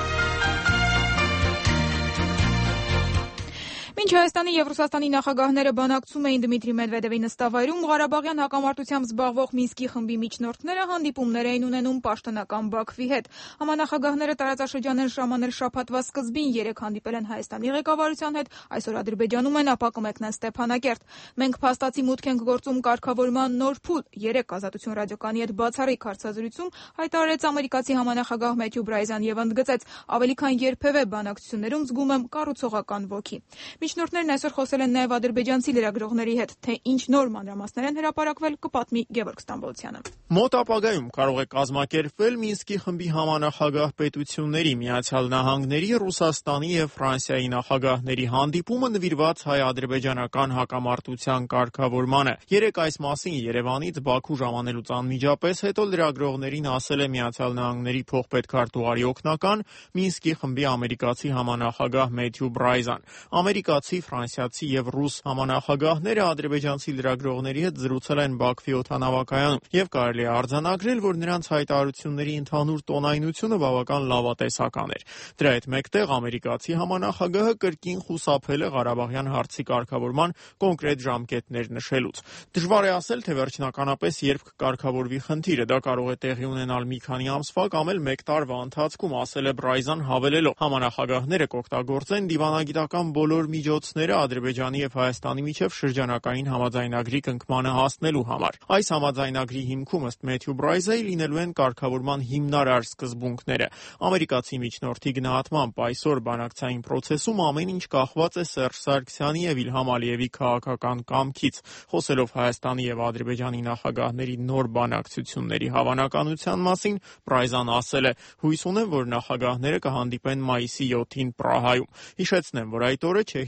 Մինչ Հայաստանի եւ Ռուսաստանի նախագահները բանակցում էին Դմիտրի Մեդվեդևի նստավայրում, Ղարաբաղյան հակամարտությամբ զբաղվող Մինսկի խմբի միջնորդները հանդիպումներ էին ունենում պաշտոնական Բաքվի հետ։ Համանախագահները տարածաշրջանեն ժամանել շաբաթվա սկզբին 3 հանդիպել են Հայաստանի ղեկավարության հետ, այսօր Ադրբեջանում են, ապա կմեկնեն Ստեփանակերտ։ Մենք փաստացի մուտք ենք գործում կարգավորման նոր փուլ, 3 Ազատություն ռադիոկայանի հետ բացառիկ հարցազրույցում հայտարարեց ամերիկացի համանախագահ Մեթյու Բրայզան եւ ընդգծեց, ավելի քան երբևէ բանակցություններում զգում եմ կառուցողական ոգի։ Միջնորդներն այսօր խոսել են նաև ադրբեջանցի լրագրողների հետ, թե ինչ նոր մանրամասներ են հրապարակվել, կպատմի Գևորգ Ստամբոլցյանը։ Մոտ ապագայում կարող է կազմակերպվել Մինսկի խմբի համանախագահ պետությունների, Միացյալ Նահանգների, Ռուսաստանի եւ Ֆրանսիայի նախագահների հանդիպումը նվիրված հայ-ադրբեջանական հակամարտության կարգավորմանը։ Երեկ այս մասին Երևանից Բաքու ժամանելուց անմիջապես հետո լրագրողներին ասել է Միացյալ Նահանգների փոխպետքարտուղարի օգնական Մինսկի խմբի ամերիկացի համանախագահ Մեթյու Բրայզան։ Ամերիկացի, ֆրանսիացի եւ ռուս համանախագահները ադրբեջանցի լրագրողների հետ զրուցել են Բաքվի օդանավակայանում եւ կարելի է արձանագրել, որ նրանց հայտարարությունների ընդհանուր տոնայնությունը բավական լավատեսական էր։ Դրա հետ մեկտեղ ամերիկացի համանախագահը կրկին խուսափել է Ղարաբաղյան հարցի կարգավորման կոնկրետ ժամկետներ նշելուց։ Դժվար է ասել, թե վերջնականապես երբ կկարգավորվի խնդիրը, դա կարող է տեղի ունենալ մի քանի ամսվա կամ էլ 1 տարվա ընթացքում, ասել է Բրայզան հավելելով. Համանախագահները կօգտագործեն դիվանագիտական բոլոր միջոցները Ադրբեջանի եւ Հայաստանի միջև շրջանակային համաձայնագրի կնքմանը հասնելու համար։ Այս համաձայնագրի հիմքում ըստ Մեթյու Բրայզայի լինելու են կարգավորման հիմնարար սկզբունքները։ Ամերիկացի միջնորդի գնահատմամբ այսօր բանակցային process-ում ամեն ինչ կախված է Սերժ Սարգսյանի եւ Իլհամ Ալիևի քաղաքական կամքից։ Խոսելով Հայաստանի եւ Ադրբեջանի նախագահների նոր բանակցությունների հավանականության մասին, Բրայզան ասել է. հույս ունեմ, որ նախագահները կհանդիպեն մայիսի 7-ին Պրահայում։ Հիշեցնեմ, որ այդ օրը Չեխիայի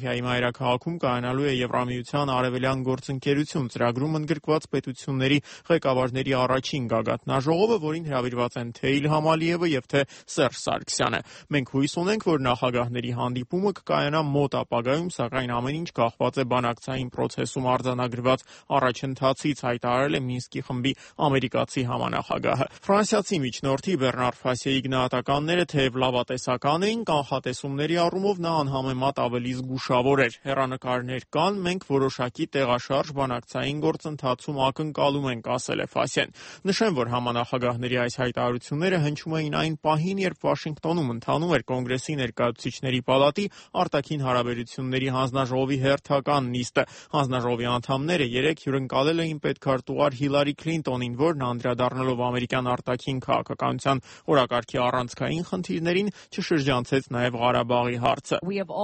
Ֆրանսիայի մայրաքաղաքում կայանալու է Եվրամիության արևելյան գործընկերություն ծրագրում ընդգրկված պետությունների ղեկավարների առաջին գագաթնաժողովը, որին հրավիրված են թե Իլհամ Ալիևը եւ թե Սերժ Սարգսյանը։ Մենք հույս ունենք, որ նախագահների հանդիպումը կկայանա մոտ ապագայում, սակայն ամեն ինչ կախված է բանակցային process-ում արձանագրված առաջընթացից, հայտարարել է Մինսկի խմբի ամերիկացի համանախագահը։ Ֆրանսիացի միջնորդի Բեռնար Ֆասիեի գնահատականները թեև լավատեսական էին, կանխատեսումների առումով նա անհամեմատ ավելի զգուշավոր էր։ Հեռանկարներ կան, մենք որոշակի տեղաշարժ բանակցային գործընթացում ակնկալում ենք, ասել է Ֆասիեն։ Նշեմ, որ համանախագահների այս հայտարարությունները հնչում էին այն պահին, երբ Վաշինգտոնում ընթանում էր Կոնգրեսի ներկայացուցիչների պալատի արտաքին հարաբերությունների հանձնաժողովի հերթական նիստը։ Հանձնաժողովի անդամները երեկ հյուրընկալել էին պետքարտուղար Հիլարի Քլինտոնին, որն անդրադառնալով ամերիկյան արտաքին քաղաքականության օրակարգի առանցքային խնդիրներին չշրջանցեց նաև Ղարաբաղի հարցը։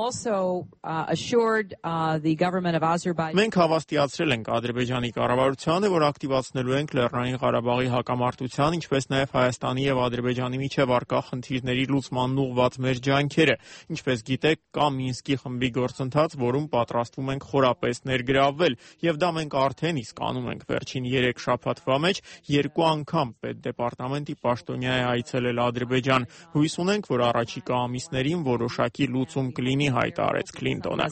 Մենք հավաստիացրել ենք Ադրբեջանի կառավարությանը, որ ակտիվացնելու ենք Լեռնային Ղարաբաղի հակամարտության, ինչպես նաև Հայաստանի եւ Ադրբեջանի միջև առկա խնդիրների լուծմանն ուղղված մեր ջանքերը։ Ինչպես գիտեք, կա Մինսկի խմբի գործընթաց, որում պատրաստվում ենք խորապես ներգրավվել, եւ դա մենք արդեն իսկ անում ենք։ Վերջին 3 շաբաթվա մեջ 2 անգամ պետդեպարտամենտի պաշտոնյա է այցելել Ադրբեջան։ Հույս ունենք, որ առաջիկա ամիսներին որոշակի լուծում կլինի, հայտարարեց Քլինտոնը։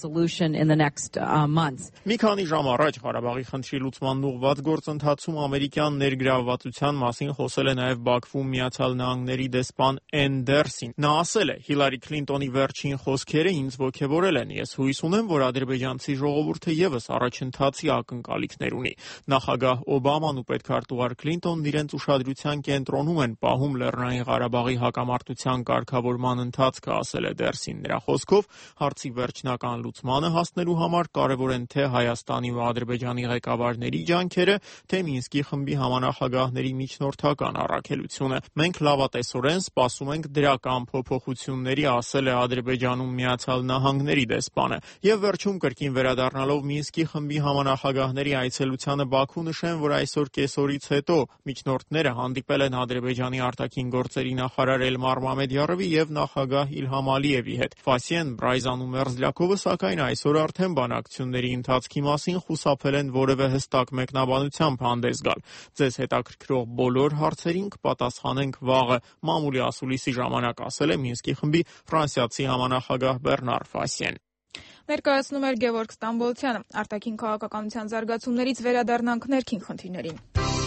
Մի քանի ժամ առաջ Ղարաբաղի խնդրի լուծմանն ուղղված գործընթացում ամերիկյան ներգրավվածության մասին խոսել է նաև Բաքվում Միացյալ Նահանգների դեսպան Էնդերսին։ Նա ասել է. Հիլարի Քլինտոնի վերջին խոսքերը ինձ ոգևորել են։ Ես հույս ունեմ, որ ադրբեջանցի ժողովուրդը եւս առաջընթացի ակնկալիքներ ունի։ Նախագահ Օբաման ու պետքարտուղար Քլինտոնն իրենց ուշադրության կենտրոնում են պահում Լեռնային Ղարաբաղի հակամարտության կարգավորման ընթացքը, ասել է Դերսին։ Նրա խոսքով հարցի վերջնական լուծմանը հասնելու համար կարևոր են թե Հայաստանի ու Ադրբեջանի ղեկավարների ջանքերը, թե Մինսկի խմբի համանախագահների միջնորդական առաքելությունը։ Մենք լավատեսորեն սպասում ենք դրական փոփոխությունների, ասել է Ադրբեջանում Միացյալ Նահանգների դեսպանը։ Եվ վերջում կրկին վերադառնալով Մինսկի խմբի համանախագահների այցելությանը Բաքու, նշեն, որ այսօր կեսօրից հետո միջնորդները հանդիպել են Ադրբեջանի արտաքին գործերի նախարար Էլմար Մամեդյարովի եւ նախագահ Իլհամ Ալիևի հետ։ Ֆասիեն, Բրայզան ու Մերզլյակովը սակայն այսօր արդեն բանակցությունների ընթացքի մասին խուսափել են որևէ հստակ մեկնաբանությամբ հանդես գալ։ Ձեզ հետաքրքրող բոլոր հարցերին կպատասխանենք վաղը, մամուլի ասուլիսի ժամանակ, ասել է Մինսկի խմբի ֆրանսիացի համանախագահ Բեռնար Ֆասիեն։ Ներկայացնում էր Գևորգ Ստամբոլցյանը։ Արտաքին քաղաքականության զարգացումներից վերադառնանք ներքին խնդիրներին։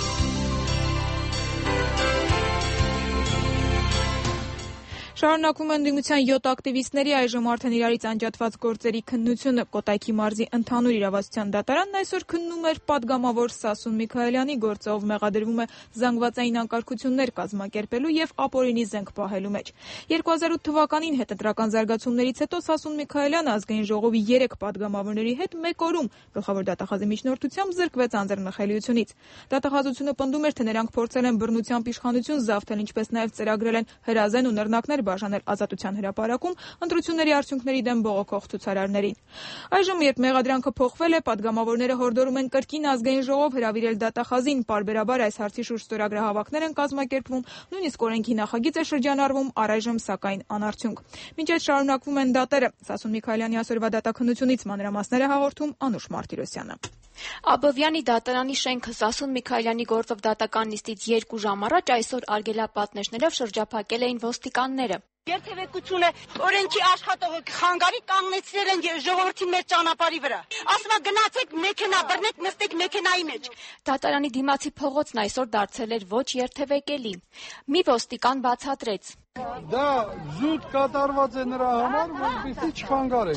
Շարունակվում է ընդդիմության 7 ակտիվիստների այժմ արդեն իրարից անջատված գործերի քննությունը։ Կոտայքի մարզի ընդհանուր իրավասության դատարանն այսօր քննում էր պատգամավոր Սասուն Միքայելյանի գործը, ով մեղադրվում է զանգվածային անկարգություններ կազմակերպելու եւ ապօրինի զենք պահելու մեջ։ 2008 թվականին հետընտրական զարգացումներից հետո Սասուն Միքայելյանը ազգային ժողովի 3 պատգամավորների հետ մեկ օրում գլխավոր դատախազի միջնորդությամբ զրկվեց անձեռնխելիությունից։ Դատախազությունը պնդում էր, թե նրանք փորձել են բռնությամբ իշխանություն զավթել, ինչպես նաեւ ծրագրել են հրազեն ու նռնակներ բաժանել Ազատության հրապարակում ընտրությունների արդյունքների դեմ բողոքող ցուցարարներին։ Այժմ, երբ մեղադրանքը փոխվել է, պատգամավորները հորդորում են կրկին ազգային ժողով հրավիրել դատախազին։ Պարբերաբար այս հարցի շուրջ ստորագրահավաքներ են կազմակերպվում, նույնիսկ օրենքի նախագիծ է շրջանառվում, առայժմ սակայն անարդյունք։ Մինչ այդ շարունակվում են դատերը։ Սասուն Միքայելյանի այսօրվա դատաքննությունից մանրամասներ է հաղորդում Անուշ Մարտիրոսյանը։ Աբովյանի դատարանի շենքը Սասուն Միքայելյանի գործով դատական նիստից 2 ժամ առաջ այսօր արգելապատնեշներով շրջափակել էին ոստիկանները։ Երթևեկությունը օրենքի աշխատողը խանգարի կանգնեցրել են ժողովրդի մեր ճանապարհի վրա։ Ասում են գնացեք մեքենա բռնեք, նստեք մեքենայի մեջ։ Դատարանի դիմացի փողոցն այսօր դարձել էր ոչ երթևեկելի։ Մի ոստիկան բացատրեց. Դա զուտ կատարված է նրա համար, որպեսզի չխանգարեք։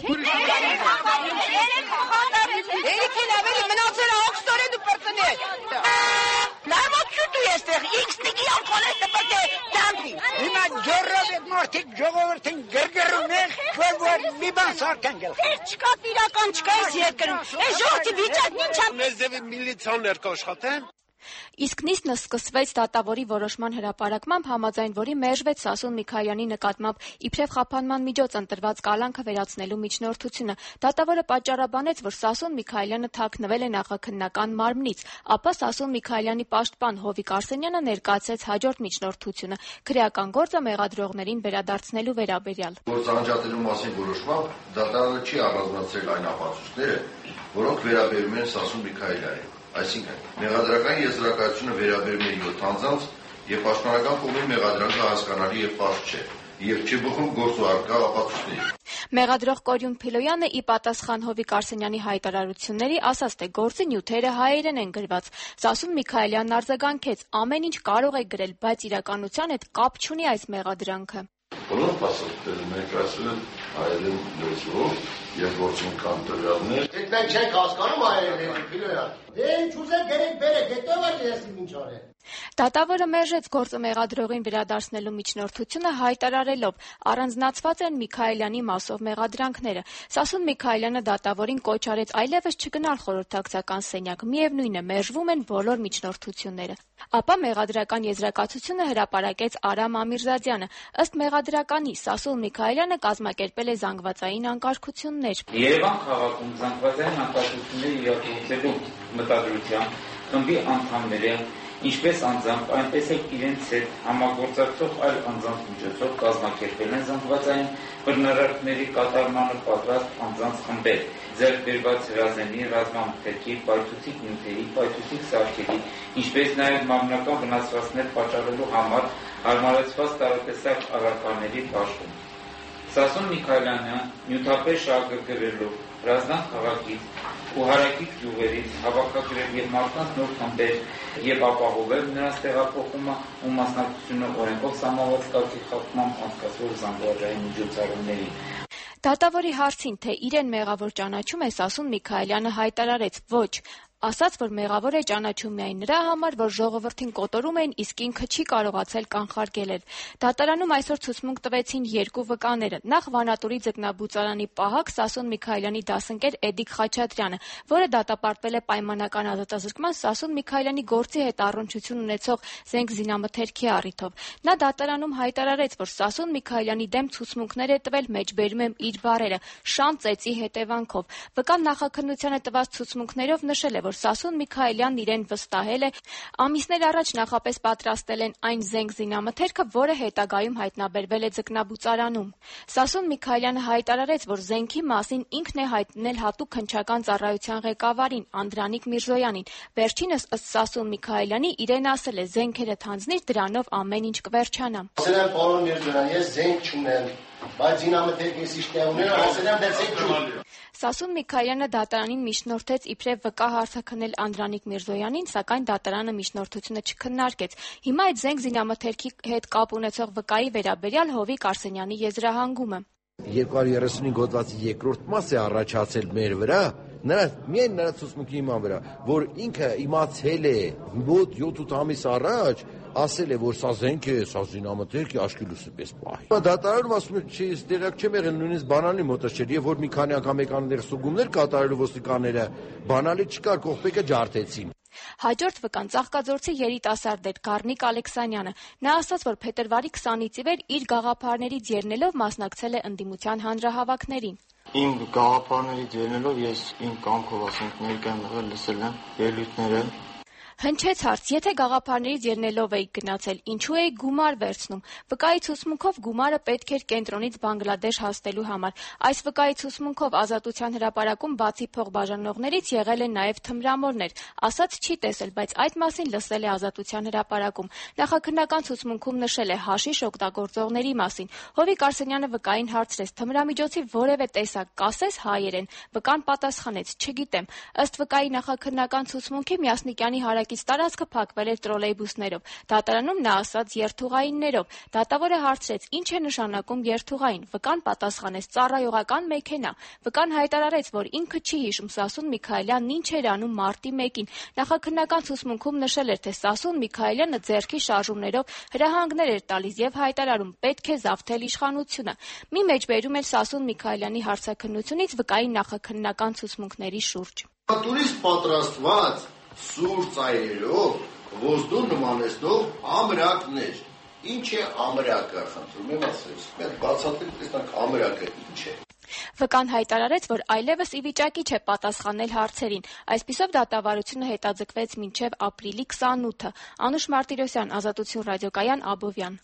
Երեքին ավելի մնացել է ողստորեն ու պրծնել։ Լավացուտ ու եստեղ, ինքսնիկի ալքոլես տպրտ է տամպի։ Հիմա գերով եք մարդիկ ժողովրդին գրգրում եք, որ մի բան սարքեն գել։ Չկա տիրական չկա ես երկրում, այս ժողովրդի վիճակն ինչ եմ։ Մեզ դեպի միլիցիաներ կաշխատեն։ Իսկ նիստը սկսվեց դատավորի որոշման հրապարակմամբ, համաձայն որի մերժվեց Սասուն Միքայելյանի նկատմամբ իբրև խափանման միջոց ընտրված կալանքը վերացնելու միջնորդությունը։ Դատավորը պատճառաբանեց, որ Սասուն Միքայելյանը թաքնվել է նախաքննական մարմնից, ապա Սասուն Միքայելյանի պաշտպան Հովիկ Արսենյանը ներկայացրեց հաջորդ միջնորդությունը՝ քրեական գործը մեղադրողներին վերադարձնելու վերաբերյալ։ Գործ անջատելու մասին որոշմամբ դատարանը չի առանձնացրել այն ապացույցները, որոնք վերաբերում են Սասուն Միքայելյանին։ Այսինքն, մեղադրական եզրակացությունը վերաբերում է 7 անձանց եւ պաշտպանական կողմի մեղադրանքը հասկանալի եւ պարզ չէ եւ չի բխում գործու առկա ապացույցների։ Մեղադրող Կորյուն Փիլոյանը ի պատասխան Հովիկ Արսենյանի հայտարարությունների ասաց, թե գործի նյութերը հայերեն են գրված։ Սասուն Միքայելյանն արձագանքեց. ամեն ինչ կարող է գրել, բայց իրականության հետ կապ չունի այս մեղադրանքը։ Բոլոր փաստաթղթերը ներկայացվել են հայերեն լեզվով եւ գործում կան տվյալներ։ Դե մենք չենք հասկանում հայերեն, Փիլոյան։ Դե ինչ ուզեք գրեք բերեք, հետո էլ ինչ արել։ Դատավորը մերժեց գործը մեղադրողին վերադարձնելու միջնորդությունը հայտարարելով. առանձնացված են Միքայելյանի մասով մեղադրանքները։ Սասուն Միքայելյանը դատավորին կոչ արեց այլևս չգնալ խորհրդակցական սենյակ, միևնույն է, մերժվում են բոլոր միջնորդությունները։ Ապա մեղադրական եզրակացությունը հրապարակեց Արամ Ամիրզադյանը։ Ըստ մեղադրականի Սասուն Միքայելյանը կազմակերպել է զանգվածային անկարգություններ։ Երևան քաղաքում զանգվածային անկարգություններ իրականացնելու մտադրությամբ խմբի անդամները ինչպես անձամբ, այնպես էլ իրենց հետ համագործակցող այլ անձանց միջոցով կազմակերպել են զանգվածային բռնարարքների կատարմանը պատրաստ անձանց խմբեր, ձեռք բերված հրազենի, ռազմամթերքի, պայթուցիկ նյութերի, պայթուցիկ սարքերի, ինչպես նաև մարմնական վնասվածքներ պատճառելու համար հարմարեցված տարատեսակ առարկաների պաշտում։ Սասուն Միքայելյանը նյութապես շահագրգռելով Հրազդան քաղաքից ու հարակից գյուղերից հավաքագրել եւ մարդկանց նոր խմբեր եւ ապահովել նրանց տեղափոխումը ու մասնակցությունը օրենքով սահմանված կարգի խախտմամբ անցկացվող զանգվածային միջոցառումներին։ Դատավորի հարցին, թե իրեն մեղավոր ճանաչում է, Սասուն Միքայելյանը հայտարարեց. ոչ, ասաց, որ մեղավոր է ճանաչում միայն նրա համար, որ ժողովրդին կոտորում էին, իսկ ինքը չի կարողացել կանխարգելել։ Դատարանում այսօր ցուցմունք տվեցին երկու վկաները։ Նախ Վանատուրի ձկնաբուծարանի պահակ Սասուն Միքայելյանի դասընկեր Էդիկ Խաչատրյանը, որը դատապարտվել է պայմանական ազատազրկման Սասուն Միքայելյանի գործի հետ առնչություն ունեցող զենք զինամթերքի առիթով։ Նա դատարանում հայտարարեց, որ Սասուն Միքայելյանի դեմ ցուցմունքներ է տվել, մեջբերում եմ իր բառերը, շան ծեծի հետևանքով։ Վկան նախաքննությանը տված ցուցմունքներով նշել է, որ Սասուն Միքայելյանն իրեն վստահել է, ամիսներ առաջ նախապես պատրաստել են այն զենք զինամթերքը, որը հետագայում հայտնաբերվել է ձկնաբուծարանում։ Սասուն Միքայելյանը հայտարարեց, որ զենքի մասին ինքն է հայտնել հատուկ քննչական ծառայության ղեկավարին Անդրանիկ Միրզոյանին։ Վերջինս ըստ Սասուն Միքայելյանի իրեն ասել է. զենքերդ հանձնիր, դրանով ամեն ինչ կվերջանա։ Ասել եմ պարոն Միրզոյան, ես զենք չունեմ, բայց զինամթերք ես իշտեղ ունեմ, ասել եմ դեռ զենք չունեմ։ Սասուն Միքայելյանը դատարանին միջնորդեց իբրև վկա հարցաքննել Անդրանիկ Միրզոյանին, սակայն դատարանը միջնորդությունը չքննարկեց։ Հիմա այդ զենք զինամթերքի հետ կապ ունեցող վկայի վերաբերյալ Հովիկ Արսենյանի եզրահանգումը։ 235 հոդվածի երկրորդ մաս է առաջացել մեր վրա, միայն նրա ցուցմունքի հիման վրա, որ ինքը իմացել է մոտ 7-8 ամիս առաջ, ասել է, որ սա զենք է, սա զինամթերք է, աչքի լույսի պես պահի։ Դատարանում ասում է, տեղյակ չեմ եղել, նույնիսկ բանալի մոտս չէր, եւ որ մի քանի անգամ եկան ներսուգումներ կատարելու ոստիկանները, բանալի չկար, կողպեկը ջարդեցին։ Հաջորդ վկան Ծաղկաձորցի երիտասարդ էր Գառնիկ Ալեքսանյանը։ Նա ասաց, որ փետրվարի 20-ից ի վեր իր գաղափարներից ելնելով մասնակցել է ընդդիմության հանրահավաքներին։ Իմ գաղափարներից ելնելով ես իմ կամքով ասենք ներկայ եմ եղել, լսել եմ ելույթները։ Հնչեց հարց, եթե գաղափարներից ելնելով էիք գնացել, ինչու էիք գումար վերցնում։ Վկայի ցուցմունքով գումարը պետք էր կենտրոնից Բանգլադեշ հասնելու համար։ Այս վկայի ցուցմունքով ազատության հրապարակում բացի փողբաժանողներից եղել են նաև թմրամորներ։ Ասաց չի տեսել, բայց այդ մասին լսել է ազատության հրապարակում։ Նախաքննական ցուցմունքում նշել է հաշիշ օգտագործողների մասին։ Հովիկ Արսենյանը վկային հարցրեց. թմրամիջոցի որևէ տեսակ կասես հայերեն։ Վկան պատասխանեց. չգիտեմ։ Ըստ վկայի նախաքննական ցուցմունքի Միասնիկյանի հարակից տարածքը փակվել էր տրոլեյբուսներով։ Դատարանում նա ասաց երթուղայիններով։ Դատավորը հարցրեց. ինչ է նշանակում երթուղային։ Վկան պատասխանեց. ծառայողական մեքենա։ Վկան հայտարարեց, որ ինքը չի հիշում Սասուն Միքայելյանն ինչ էր անում մարտի 1-ին։ Նախաքննական ցուցմունքում նշել էր, թե Սասուն Միքայելյանը ձեռքի շարժումներով հրահանգներ էր տալիս եւ հայտարարում պետք է զավթել իշխանությունը։ Մի մեջբերում էր Սասուն Միքայելյանի հարցաքննությունից վկայի նախաքննական ցուցմունքների շուրջ։ Տուրիստ պատրաստված սուր ծայրերով ոստու նմանեցնող ամրակներ։ Ինչ է ամրակը, խնդրում եմ ասել, մենք բացատրենք տեսնանք ամրակը ինչ է։ ՎԿ-ն հայտարարեց, որ այլևս ի վիճակի չէ պատասխանել հարցերին։ Այսպիսով դատավարությունը հետաձգվեց մինչև ապրիլի 28-ը։ Անուշ Մարտիրոսյան, Ազատություն ռադիոկայան, Աբովյան։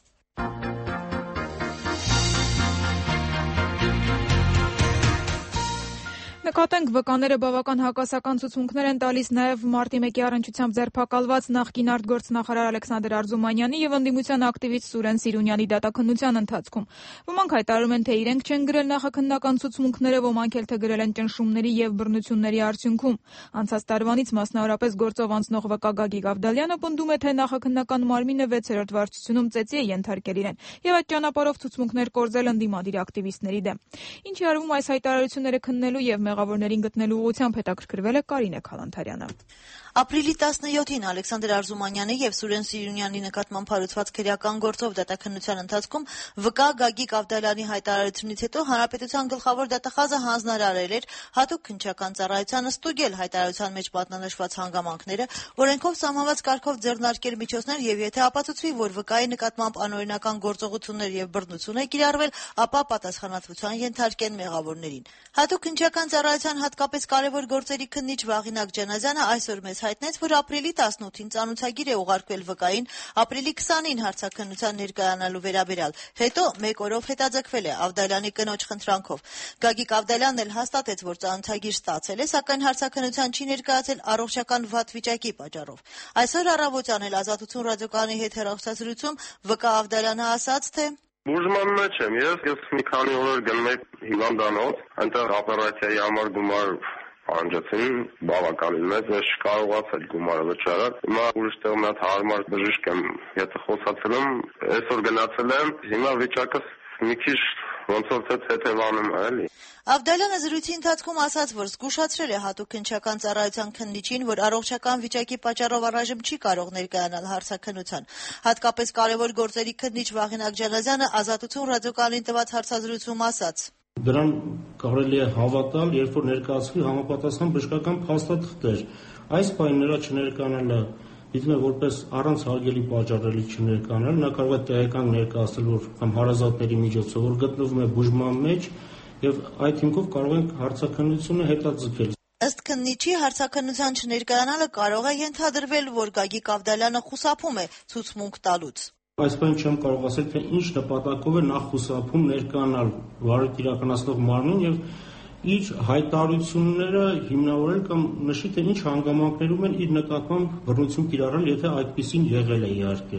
Նկատենք ՎԿ-ները բավական հակասական ցուցմունքներ են տալիս նաև մարտի 1-ի առնչությամբ ձերբակալված նախկին արտգործնախարար Ալեքսանդր Արզումանյանի եւ ընդդիմության ակտիվիստ Սուրեն Սիրունյանի դատաքննության ընթացքում։ Ոմանք հայտարարում են, թե իրենք չեն գրել նախաքննական ցուցմունքները, ոմանք էլ թե գրել են ճնշումների եւ բռնությունների արդյունքում։ Անցած տարվանից մասնավորապես գործով անցնող ՎԿ Գագիկ Ավդալյանը պնդում է, թե նախաքննական մարմինը 6-րդ վարչությունում ծեծի է ենթարկել իրեն եւ այդ ճանապարհով ցուցմունքներ կորզել ընդդիմադիր ակտիվիստների դեմ։ Ինչի արվում այս հայտարարությունները քննելու եւ մեղավորներին գտնելու ուղղությամբ հետաքրքրվել է Կարինե Քալանթարյանը։ Ապրիլի 17-ին Ալեքսանդր Արզումանյանի եւ Սուրեն Սիրունյանի նկատմամբ հարուցված քրեական գործով դատաքննության ընթացքում ՎԿ Գագիկ Ավդալյանի հայտարարությունից հետո Հանրապետության գլխավոր դատախազը հանձնարարել էր հատուկ քննչական ծառայությանը ստուգել հայտարարության մեջ մատնանշված հանգամանքները, օրենքով սահմանված կարգով ձեռնարկել միջոցներ եւ եթե ապացուցվի, որ ՎԿ-ի նկատմամբ անօրինական գործողություններ եւ բռնություն է կիրառվել, ապա պատասխանատվության ենթարկեն մեղավորներին։ Հատուկ քննչական ծառայության հատկապես կարևոր գործերի քննիչ Վաղինակ Ջանազյանը այսօր մեզ հայտնեց, որ ապրիլի 18-ին ծանոթագիր է ուղարկվել ՎԿ-ին, ապրիլի 20-ին հարցաքննության ներկայանալու վերաբերյալ, հետո մեկ օրով հետաձգվել է Ավդալյանի կնոջ խնդրանքով։ Գագիկ Ավդալյանն էլ հաստատեց, որ ծանոթագիր ստացել է, սակայն հարցաքննության չի ներկայացել առողջական վատ վիճակի պատճառով։ Այսօր առավոտյան էլ Ազատություն ռադիոկայանի հետ հեռախոսազրույցում ՎԿ Ավդալյանը ասաց, թե Բուժման մեջ եմ ես մի քանի օր գնում եմ հիվանդանոց, այնտեղ օպերացիայի համար գումար անջացին բավականին մեծ, ես չկարողացել գումարը վճարել։ Հիմա ուրիշ տեղ մի հատ հարմար բժիշկ եմ հետը խոսացել եմ, այսօր գնացել եմ, հիմա վիճակը մի քիչ ոնց որ թեթևանում է, էլի։ Ավդալյանը զրույցի ընթացքում ասաց, որ զգուշացրել է հատուկ քննչական ծառայության քննիչին, որ առողջական վիճակի պատճառով առայժմ չի կարող ներկայանալ հարցաքննության։ Հատկապես կարևոր գործերի քննիչ Վաղինակ Ջանազյանը Ազատություն ռադիոկայանին տված հարցազրույցում ասաց. Դրան կարելի է հավատալ, երբ որ ներկայացվի համապատասխան բժշկական փաստաթղթեր։ Այս բանը նրա չներկայանալը դիտում է որպես առանց հարգելի պատճառելի չներկայանալ, նա կարող է տեղական ներկայացնել, որ կամ հարազատների միջոցով որ գտնվում է բուժման մեջ եւ այդ հիմքով կարող ենք հարցաքննությունը հետաձգել։ Ըստ քննիչի հարցաքննության չներկայանալը կարող է ենթադրվել, որ Գագիկ Ավդալյանը խուսափում է ցուցմունք տալուց։ Այս բանը չեմ կարող ասել, թե ինչ նպատակով է նա խուսափում ներկայանալ վարույթ իրականացնող մարմին եւ իր հայտարարությունները հիմնավորել կամ նշի, թե ինչ հանգամանքներում են իր նկատմամբ բռնություն կիրառել, եթե այդպեսին եղել է իհարկե։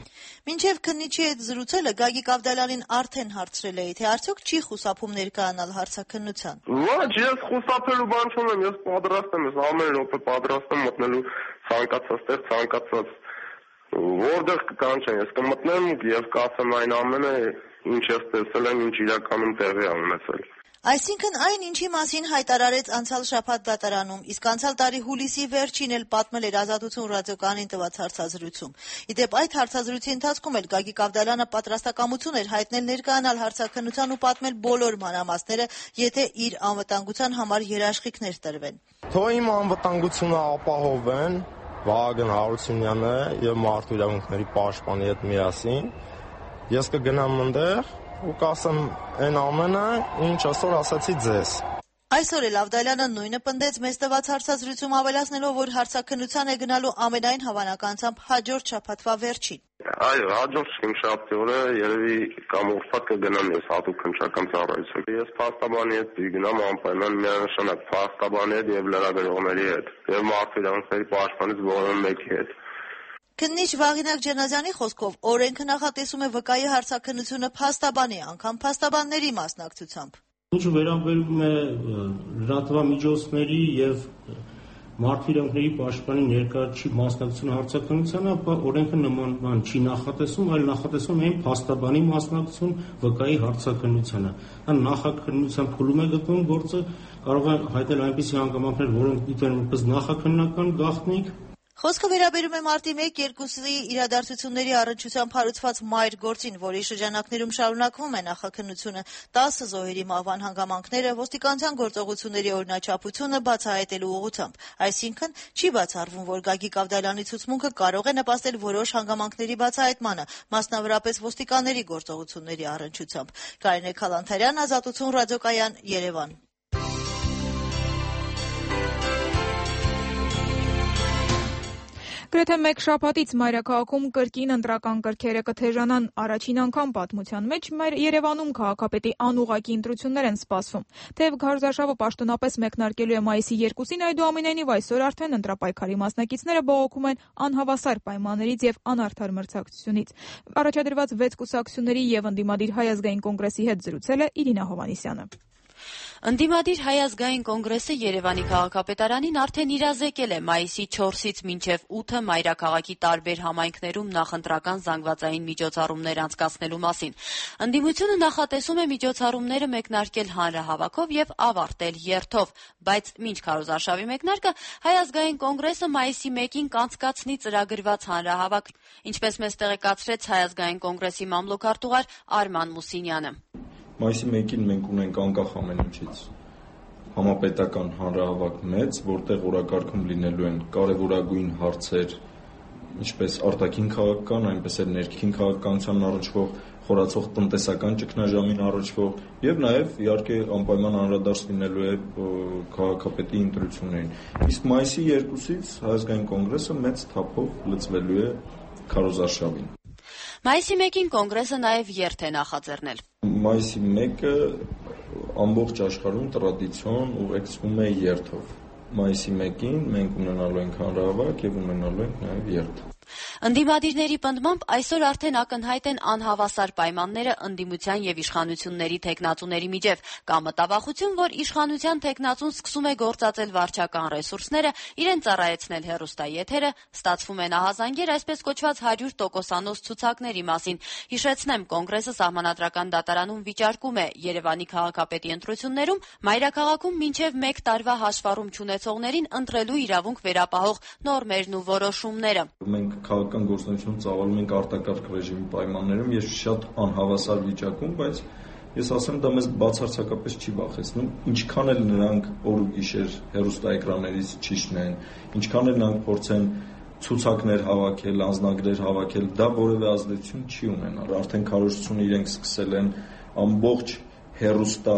Մինչև քննիչի հետ զրուցելը Գագիկ Ավդալյանին արդեն հարցրել էի, թե արդյոք չի խուսափում ներկայանալ հարցաքննության։ Ոչ, ես խուսափելու բան չունեմ, ես պատրաստ եմ, ես ամեն րոպե պատրաստ եմ մտնելու ցանկացած տեղ, ցանկացած որտեղ կանչեն, ես կմտնեմ եւ կասեմ այն ամենը, ինչ ես տեսել եմ, ինչ իրականում տեղի է ունեցել։ Այսինքն այն, ինչի մասին հայտարարեց անցյալ շաբաթ դատարանում, իսկ անցյալ տարի հուլիսի վերջին էլ պատմել էր Ազատություն ռադիոկայանին տված հարցազրույցում։ Իդեպ այդ հարցազրույցի ընթացքում էլ Գագիկ Ավդալյանը պատրաստակամություն էր հայտնել ներկայանալ հարցաքննության ու պատմել բոլոր մանրամասները, եթե իր անվտանգության համար երաշխիքներ տրվեն։ Թող իմ անվտանգությունը ապահովեն Վահագն Հարությունյանը եւ մարդու իրավունքների պաշտպանի հետ միասին։ Ես կգնամ այնտեղ ու կասեմ այն ամենը, ինչ այսօր ասացի ձեզ։ Այսօր էլ Ավդալյանը նույնը պնդեց մեծ տված հարցազրույցում, ավելացնելով, որ հարցաքննության է գնալու ամենայն հավանականությամբ հաջորդ շաբաթվա վերջին։ Այո, հաջորդ շաբթի օրը երևի կամ ուրբաթ կգնամ ես հատուկ քննչական ծառայություն։ Ես փաստաբանի հետ գնամ անպայման միանշանակ փաստաբանի հետ եւ լրագրողների հետ եւ մարդու իրավունքների պաշտպանից որևէ մեկի հետ։ Քննիչ Վաղինակ Ջանազյանի խոսքով օրենքը նախատեսում է ՎԿ-ի հարցաքննությունը փաստաբանի, անգամ փաստաբանների մասնակցությամբ։ Ինչ վերաբերում է լրատվամիջոցների եւ մարդու իրավունքների պաշտպանի ներկայացուցիչի մասնակցությունը հարցաքննությանը, ապա օրենքը նման բան չի նախատեսում, այլ նախատեսում է փաստաբանի մասնակցություն ՎԿ-ի հարցաքննությանը։ Այն նախաքննության փուլում է գտնվում գործը, կարող է հայտնել այնպիսի հանգամանքներ, որոնք դիտեն որպես նախաքննական գաղտնիք։ Խոսքը վերաբերում է մարտի 1-2-ի իրադարձությունների առնչությամբ հարուցված մայր գործին, որի շրջանակներում շարունակվում է նախաքննությունը, 10 զոհերի մահվան հանգամանքները, ոստիկանության գործողությունների օրինաչափությունը բացահայտելու ուղղությամբ։ Այսինքն, չի բացառվում, որ Գագիկ Ավդալյանի ցուցմունքը կարող է նպաստել որոշ հանգամանքների բացահայտմանը, մասնավորապես ոստիկանների գործողությունների առնչությամբ։ Կարինե Քալանթարյան, Ազատություն ռադիոկայան, Երևան։ Գրեթե մեկ շաբաթից մայրաքաղաքում կրկին ընտրական կրքերը կթեժանան։ Առաջին անգամ պատմության մեջ Երևանում քաղաքապետի անուղղակի ընտրություններ են սպասվում։ Թեև քարոզարշավը պաշտոնապես մեկնարկելու է մայիսի 2-ին, այդուամենայնիվ այսօր արդեն ընտրապայքարի մասնակիցները բողոքում են անհավասար պայմաններից եւ անարդար մրցակցությունից։ Առաջադրված 6 կուսակցությունների եւ ընդդիմադիր Հայ ազգային կոնգրեսի հետ զրուցել է Իրինա Հովհաննիսյանը։ Ընդդիմադիր Հայ ազգային կոնգրեսը Երևանի քաղաքապետարանին արդեն իրազեկել է մայիսի 4-ից մինչև 8-ը մայրաքաղաքի տարբեր համայնքներում նախընտրական զանգվածային միջոցառումներ անցկացնելու մասին։ Ընդդիմությունը նախատեսում է միջոցառումները մեկնարկել հանրահավաքով եւ ավարտել երթով, բայց մինչ քարոզարշավի մեկնարկը Հայ ազգային կոնգրեսը մայիսի 1-ին կանցկացնի ծրագրված հանրահավաք, ինչպես մեզ տեղեկացրեց Հայ ազգային կոնգրեսի մամլոքարտուղար Արման Մուսինյանը։ Մայիսի 1-ին մենք ունենք անկախ ամեն ինչից համապետական հանրահավաք մեծ, որտեղ օրակարգում լինելու են կարևորագույն հարցեր, ինչպես արտաքին քաղաքական, այնպես էլ ներքին քաղաքականության առնչվող, խորացող տնտեսական ճգնաժամին առնչվող եւ նաեւ իհարկե անպայման անդրադարձ լինելու է քաղաքապետի ընտրություններին։ Իսկ մայիսի 2-ից Հայ ազգային կոնգրեսը մեծ թափով լծվելու է քարոզարշավին։ Մայիսի 1-ին կոնգրեսը նաև երթ է նախաձեռնել։ Մայիսի 1-ը ամբողջ աշխարհում տրադիցիոն ուղեկցվում է երթով։ Մայիսի 1-ին մենք ունենալու ենք հանրահավաք եւ ունենալու ենք նաև երթ։ Ընդդիմադիրների պնդմամբ այսօր արդեն ակնհայտ են անհավասար պայմանները ընդդիմության եւ իշխանությունների թեկնածուների միջև, կա մտավախություն, որ իշխանության թեկնածուն սկսում է գործածել վարչական ռեսուրսները, իրեն ծառայեցնել հեռուստաեթերը, ստացվում է նահազանգեր այսպես կոչված 100%-անոց ցուցակների մասին։ Հիշեցնեմ, կոնգրեսը սահմանադրական դատարանում վիճարկում է Երևանի քաղաքապետի ընտրություններում մայրաքաղաքում մինչև 1 տարվա հաշվառում չունեցողներին ընտրելու իրավունք վերապահող նորմերն ու որոշումները։ Քաղաքական գործունեություն ծավալում ենք արտակարգ ռեժիմի պայմաններում եւ շատ անհավասար վիճակում, բայց ես ասեմ դա մեզ բացարձակապես չի վախեցնում, ինչքան էլ նրանք օր ու գիշեր հեռուստաէկրաններից ճիշտն, ինչքան էլ նրանք փորձեն ցուցակներ հավաքել, անձնագրեր հավաքել, դա որևէ ազդեցություն չի ունենալ։ Արդեն քարոզությունը իրենք սկսել են ամբողջ հեռուստա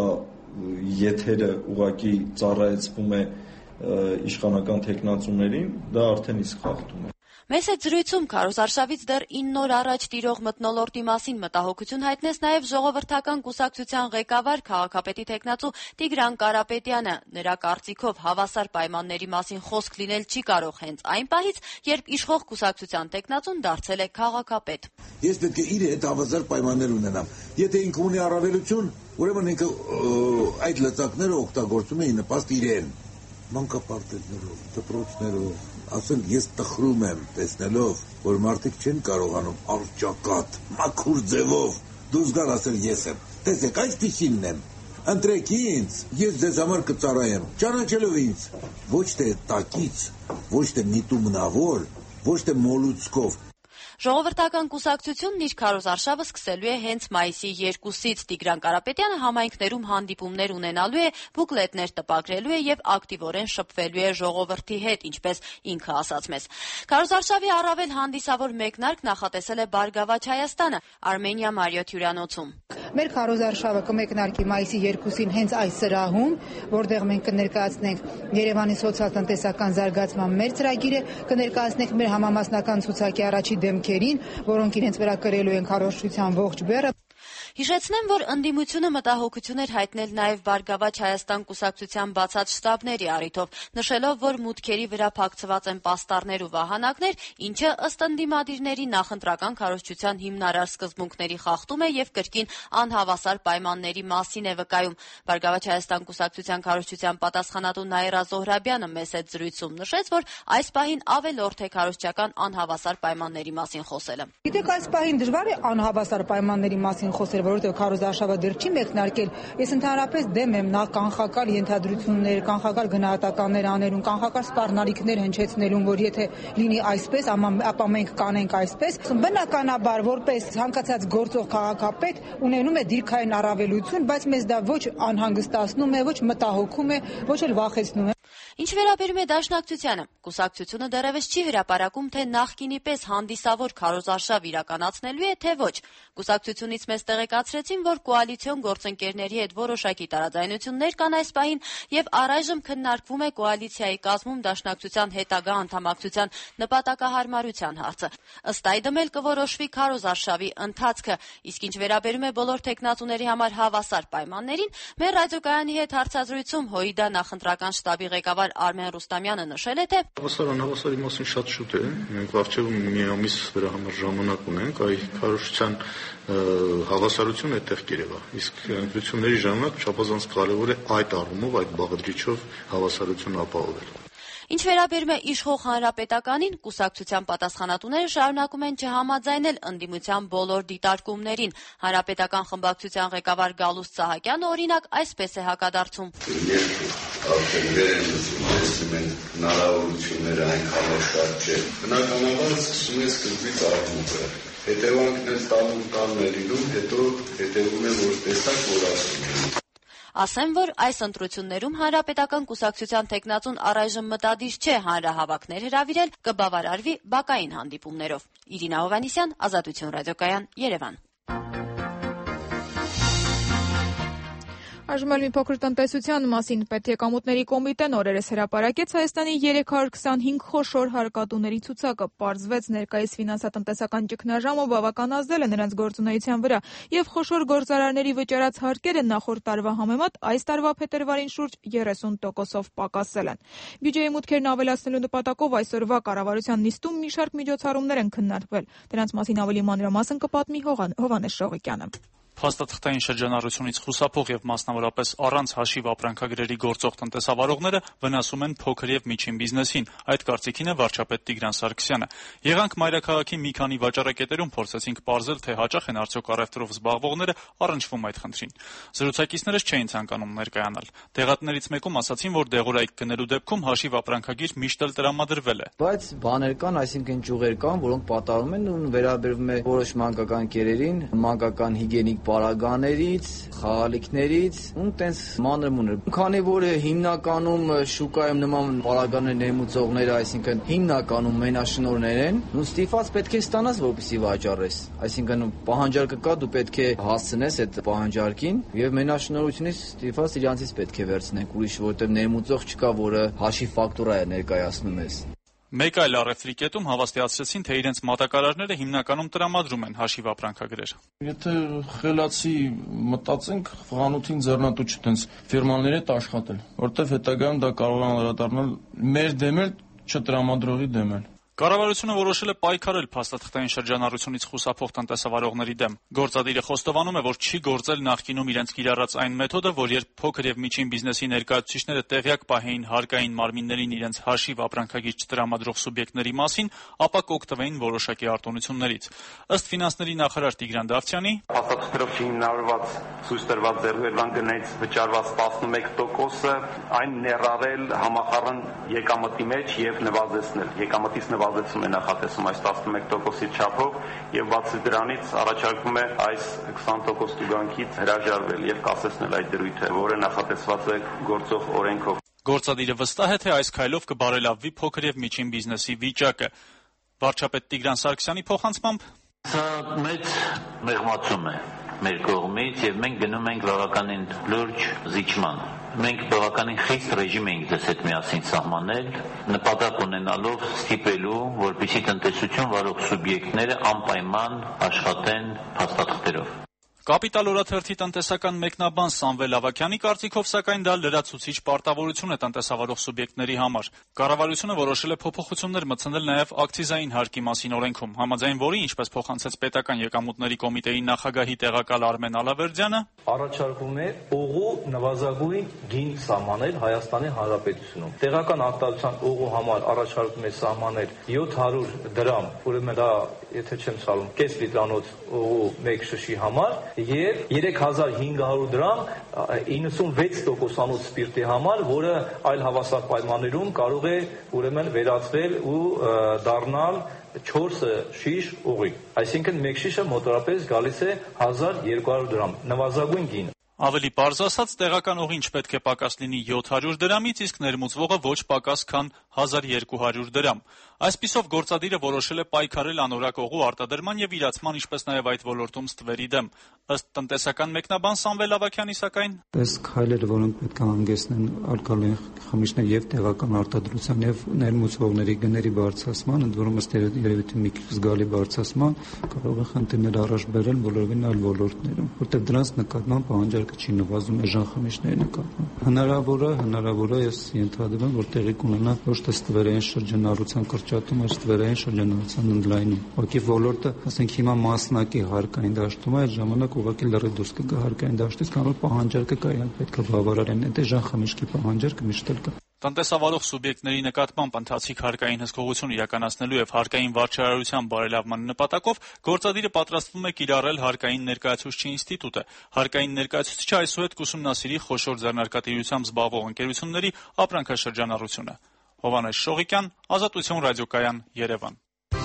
եթերը ուղղակի ծառայեցվում է իշխանական թեկնածուներին, դա արդեն իսկ խախտում է։ Մեծ այդ զրույցում քարոզարշավից դեռ 9 օր առաջ տիրող մթնոլորտի մասին մտահոգություն հայտնեց նաև ժողովրդական կուսակցության ղեկավար քաղաքապետի թեկնածու Տիգրան Կարապետյանը։ Նրա կարծիքով հավասար պայմանների մասին խոսք լինել չի կարող հենց այն պահից, երբ իշխող կուսակցության թեկնածուն դարձել է քաղաքապետ։ Ես պետք է իր հետ հավասար պայմաններ ունենամ։ Եթե ինքը ունի առավելություն, ուրեմն ինքը այդ լծակները օգտագործում է նպաստ իրեն։ Մանկապարտեզներով, դպրոցներով, ասենք ես տխրում եմ տեսնելով, որ մարդիկ չեն կարողանում արճակատ, մաքուր ձևով դուրս գալ ասել ես եմ։ Տեսեք, այսպիսինն եմ։ Ընտրեք ինձ, ես ձեզ համար կծառայեմ, ճանաչելով ինձ, ոչ թե տակից, ոչ թե միտումնավոր, ոչ թե մոլուցկով։ Ժողովրդական կուսակցությունն իր քարոզարշավը սկսելու է հենց մայիսի 2-ից։ Տիգրան Կարապետյանը համայնքներում հանդիպումներ ունենալու է, բուկլետներ տպագրելու է եւ ակտիվորեն շփվելու է ժողովրդի հետ, ինչպես ինքը ասաց մեզ։ Քարոզարշավի առավել հանդիսավոր մեկնարկ նախատեսել է Բարգավաճ Հայաստանը Արմենիա Մարիոթ հյուրանոցում։ Մեր քարոզարշավը կմեկնարկի մայիսի 2-ին հենց այս սրահում, որտեղ մենք կներկայացնենք Երևանի սոցիալ-տնտեսական զարգացման մեր ծրագիրը, կներկայացնենք մեր համամասնական ցուցակի առաջի դեմքերին, որոնք իրենց վրա կրելու են քարոզչության ողջ բեռը։ Հիշեցնեմ, որ ընդդիմությունը մտահոգություն էր հայտնել նաև Բարգավաճ Հայաստան կուսակցության բացած շտաբների առիթով, նշելով, որ մուտքերի վրա փակցված են պաստառներ ու վահանակներ, ինչը ըստ ընդդիմադիրների նախընտրական քարոզչության հիմնարար սկզբունքների խախտում է եւ կրկին անհավասար պայմանների մասին է վկայում։ Բարգավաճ Հայաստան կուսակցության քարոզչության պատասխանատու Նաիրա Զոհրաբյանը մեծ այդ զրույցում նշեց, որ այս պահին ավելորդ է քարոզչական անհավասար պայմանների մասին խոսելը։ Գիտեք, այս պահին դժվար է անհավասար պայմանների մասին խոսել, որովհետև քարոզարշավը դեռ չի մեկնարկել, ես ընդհանրապես դեմ եմ նա կանխակալ ենթադրություններ, կանխակալ գնահատականներ անելուն, կանխակալ սպառնալիքներ հնչեցնելուն, որ եթե լինի այսպես, ապա մենք կանենք այսպես։ Բնականաբար, որպես հանգացած գործող քաղաքապետ ունենում է դիրքային առավելություն, բայց մեզ դա ոչ անհանգստացնում է, ոչ մտահոգում է, ոչ էլ վախեցնում է։ Ինչ վերաբերում է Դաշնակցությանը, կուսակցությունը դեռևս չի հրապարակում, թե նախկինի պես հանդիսավոր քարոզարշավ իրականացնելու է, թե ոչ։ Կուսակցությունից մեզ տեղեկացրեցին, որ կոալիցիոն գործընկերների հետ որոշակի տարաձայնություններ կան այս պահին եւ առայժմ քննարկվում է կոալիցիայի կազմում Դաշնակցության հետագա անդամակցության նպատակահարմարության հարցը։ Ըստ այդմ էլ կորոշվի քարոզարշավի ընթացքը, իսկ ինչ վերաբերում է բոլոր տեխնատուների համար հավասար պայմաններին, մեր ռադիոկայանի հետ հարցազրույցում ՀՅԴ նախընտրական շտաբի ղեկավար Արմեն Ռուստամյանը նշել է, թե հավասարի մասին շատ շուտ է, մենք առջևում մի ամիս դրա համար ժամանակ ունենք, այ քարոզչության հավասարությունը այդտեղ կերևա, իսկ ընտրությունների ժամանակ չափազանց կարևոր է այդ առումով, այդ բաղադրիչով հավասարությունը ապահովել։ Ինչ վերաբերում է իշխող հանրապետականին, կուսակցության պատասխանատուները շարունակում են չհամաձայնել ընդդիմության բոլոր դիտարկումներին։ Հանրապետական խմբակցության ղեկավար Գալուստ Սահակյանը, օրինակ, այսպես է հակադարձում. հնարավորությունները այնքան շատ չէ։ Բնականաբար սկսում է սկզբից աղմուկը։ Հետևանքն էլ տանում է լինում, հետո հետևում է որ տեսակ որ ասում։ Ասեմ, որ այս ընտրություններում Հանրապետական կուսակցության տեխնատուն առայժմ մտադիր չէ հանրահավաքներ հրավիրել, կբավարարվի բակային հանդիպումներով։ Իրինա Հովհաննիսյան, Ազատություն ռադիոկայան, Երևան։ Այժմ մի փոքր տնտեսության մասին պետեկամուտների կոմիտեն օրերս հրապարակեց Հայաստանի 325 խոշոր հարկատուների ցուցակը։ Պարզվեց ներկայիս ֆինանսատնտեսական ճգնաժամը բավականազդել է նրանց գործունեության վրա, եւ խոշոր գործարարների վճարած հարկերը նախորդ տարվա համեմատ այս տարվա փետրվարին շուրջ 30%-ով պակասել են։ Բյուջեի մուտքերն ավելացնելու նպատակով այսօրվա կառավարության նիստում մի շարք միջոցառումներ են քննարկվել։ Դրանց մասին ավելի մանրամասն կպատմի Հովհաննես Շողիկյանը։ Փաստաթղթային շրջանառությունից խուսափող եւ մասնավորապես առանց հաշիվ ապրանքագրերի գործող տնտեսավարողները վնասում են փոքր եւ միջին բիզնեսին։ Այդ կարծիքին է վարչապետ Տիգրան Սարգսյանը։ Եղանք մայրաքաղաքի մի քանի վաճառակետերում փորձեցինք պարզել, թե հաճախ են արդյոք առևտրով զբաղվողները առնչվում այդ խնդրին։ Զրուցակիցներս չէին ցանկանում ներկայանալ։ Դեղատներից մեկում ասացին, որ դեղորայք գնելու դեպքում հաշիվ ապրանքագիր միշտ էլ տրամադրվել է։ Բայց բաներ կան, այսինքն ճյուղեր կան, որոնք պատահում են ու վերաբերվում է որոշ մանկական կերերին, մանկական հիգիենիկ պարագաներից, խաղալիքներից, ու տենց մանր-մունր։ Քանի որ հիմնականում շուկայում նման պարագաներ ներմուծողները, այսինքն հիմնականում մենաշնորհներ են, ու ստիպված պետք է ստանաս, որպեսզի վաճառես։ Այսինքն պահանջարկը կա, դու պետք է հասցնես այդ պահանջարկին, եւ մենաշնորհությունից ստիպված իրանցից պետք է վերցնենք, ուրիշ որտեղ ներմուծող չկա, որը հաշիվ ֆակտուրա է ներկայացնում ես։ Մեկ այլ առևտրի կետում հավաստիացրեցին, թե իրենց մատակարարները հիմնականում տրամադրում են հաշիվ ապրանքագրեր։ Եթե խելացի մտածենք, խանութին ձեռնատու չտենց ֆիրմաների հետ աշխատել, որտեվ հետագայում դա կարող է անդրադառնալ մեր դեմ էլ չտրամադրողի դեմ էլ։ Կառավարությունը որոշել է պայքարել փաստաթղթային շրջանառությունից խուսափող տնտեսավարողների դեմ։ Գործադիրը խոստովանում է, որ չի գործել նախկինում իրենց կիրառած այն մեթոդը, որ երբ փոքր եւ միջին բիզնեսի ներկայացուցիչները տեղյակ պահեին հարկային մարմիններին իրենց հաշիվ ապրանքագիր չտրամադրող սուբյեկտների մասին, ապա կօգտվեին որոշակի արտոնություններից։ Ըստ ֆինանսների նախարար Տիգրան Դավթյանի, փաստաթղթերով հիմնավորված ցույց տրված ձեռքբերման գնից վճարված 11%-ը այն ներառել համախառն եկամտի մեջ եւ նվազեցնել եկամտից նվազեցում է նախատեսում այս 11%-ի չափով եւ բացի դրանից առաջարկվում է այս 20% տուգանքից հրաժարվել եւ կասեցնել այդ դրույթը, որը նախատեսված է գործող օրենքով։ Գործադիրը վստահ է, թե այս քայլով կբարելավվի փոքր եւ միջին բիզնեսի վիճակը։ Վարչապետ Տիգրան Սարգսյանի փոխանցմամբ Սա մեծ մեղմացում է մեր կողմից եւ մենք գնում ենք բավականին լուրջ զիջման։ Մենք բավականին խիստ ռեժիմ ենք դες հետ միասին սահմանել, նպատակ ունենալով ստիպելու, որպեսզի տնտեսություն վարող սուբյեկտները անպայման աշխատեն փաստաթղթերով։ Կապիտալ օրաթերթի տնտեսական մեկնաբան Սամվել Ավագյանի կարծիքով, սակայն դա լրացուցիչ պարտավորություն է տնտեսավարող սուբյեկտների համար։ Կառավարությունը որոշել է փոփոխություններ մտցնել նաև ակցիզային հարկի մասին օրենքում, համաձայն որի, ինչպես փոխանցեց պետական եկամուտների կոմիտեի նախագահի տեղակալ Արմեն Ալավերդյանը, առաջարկվում է օղու նվազագույն գին սահմանել Հայաստանի Հանրապետությունում։ Տեղական արտադրության օղու համար առաջարկվում է սահմանել 700 դրամ, ուրեմն դա եթե չեմ սխալվում, կես լիտրանոց օղու մեկ շշի համար եւ 3500 դրամ 96% սպիրտի համար, որը այլ հավասար պայմաններում կարող է ուրեմն վերածվել ու դառնալ 4 շիշ ուղի։ Այսինքն մեկ շիշը մոտավորապես գալիս է 1200 դրամ, նվազագույն գինը։ Ավելի պարզ ասած, տեղական օղին չպետք է պակաս լինի 700 դրամից, իսկ ներմուծվողը ոչ պակաս քան 1200 դրամ։ Այսպիսով գործադիրը որոշել է պայքարել անորակ օղու արտադրման եւ իրացման, ինչպես նաեւ այդ ոլորտում ստվերի դեմ։ Ըստ տնտեսական մեկնաբան Սամվել Ավագյանի, սակայն այս քայլերը, որոնք պետք է հանգեցնեն ալկոհոլային խմիչքների եւ տեղական արտադրության եւ ներմուծողների գների բարձրացման, ընդ որում ըստ երևույթի մի քիչ զգալի բարձրացման, կարող է խնդիրներ առաջ բերել բոլորովին այլ ոլորտներում, որտեղ դրանց նկատմամբ պահանջարկը չի նվազում էժան խմիչքների նկատմամբ։ Հնարավոր է, ես ենթադրում եմ, որ տեղի կունենա ոչ թե ստվերային շրջանառության կրճատում, այլ ստվերային շրջանառության ընդլայնում։ Ուղղակի ոլորտը, ասենք հիմա մասնակի հարկային դաշտում է, այդ ժամանակ ուղղակի լրի դուրս կգա հարկային դաշտից, քանի որ պահանջարկը կա, իրանք պետք է բավարարեն, այդ էժան խմիչքի պահանջարկը միշտ էլ կա։ Տնտեսավարող սուբյեկտների նկատմամբ ընթացիկ հարկային հսկողություն իրականացնելու եւ հարկային վարչարարության բարելավման նպատակով գործադիրը պատրաստվում է կիրառել հարկային ներկայացուցչի ինստիտուտը։ Հարկային ներկայացուցիչը այսուհետ կուսումնասիրի խոշոր ձեռնարկատիրությամբ զբաղվող ընկերությունների ապրանքաշրջանառությունը։ Հովհաննես Շողիկյան, Ազատություն ռադիոկայան, Երևան։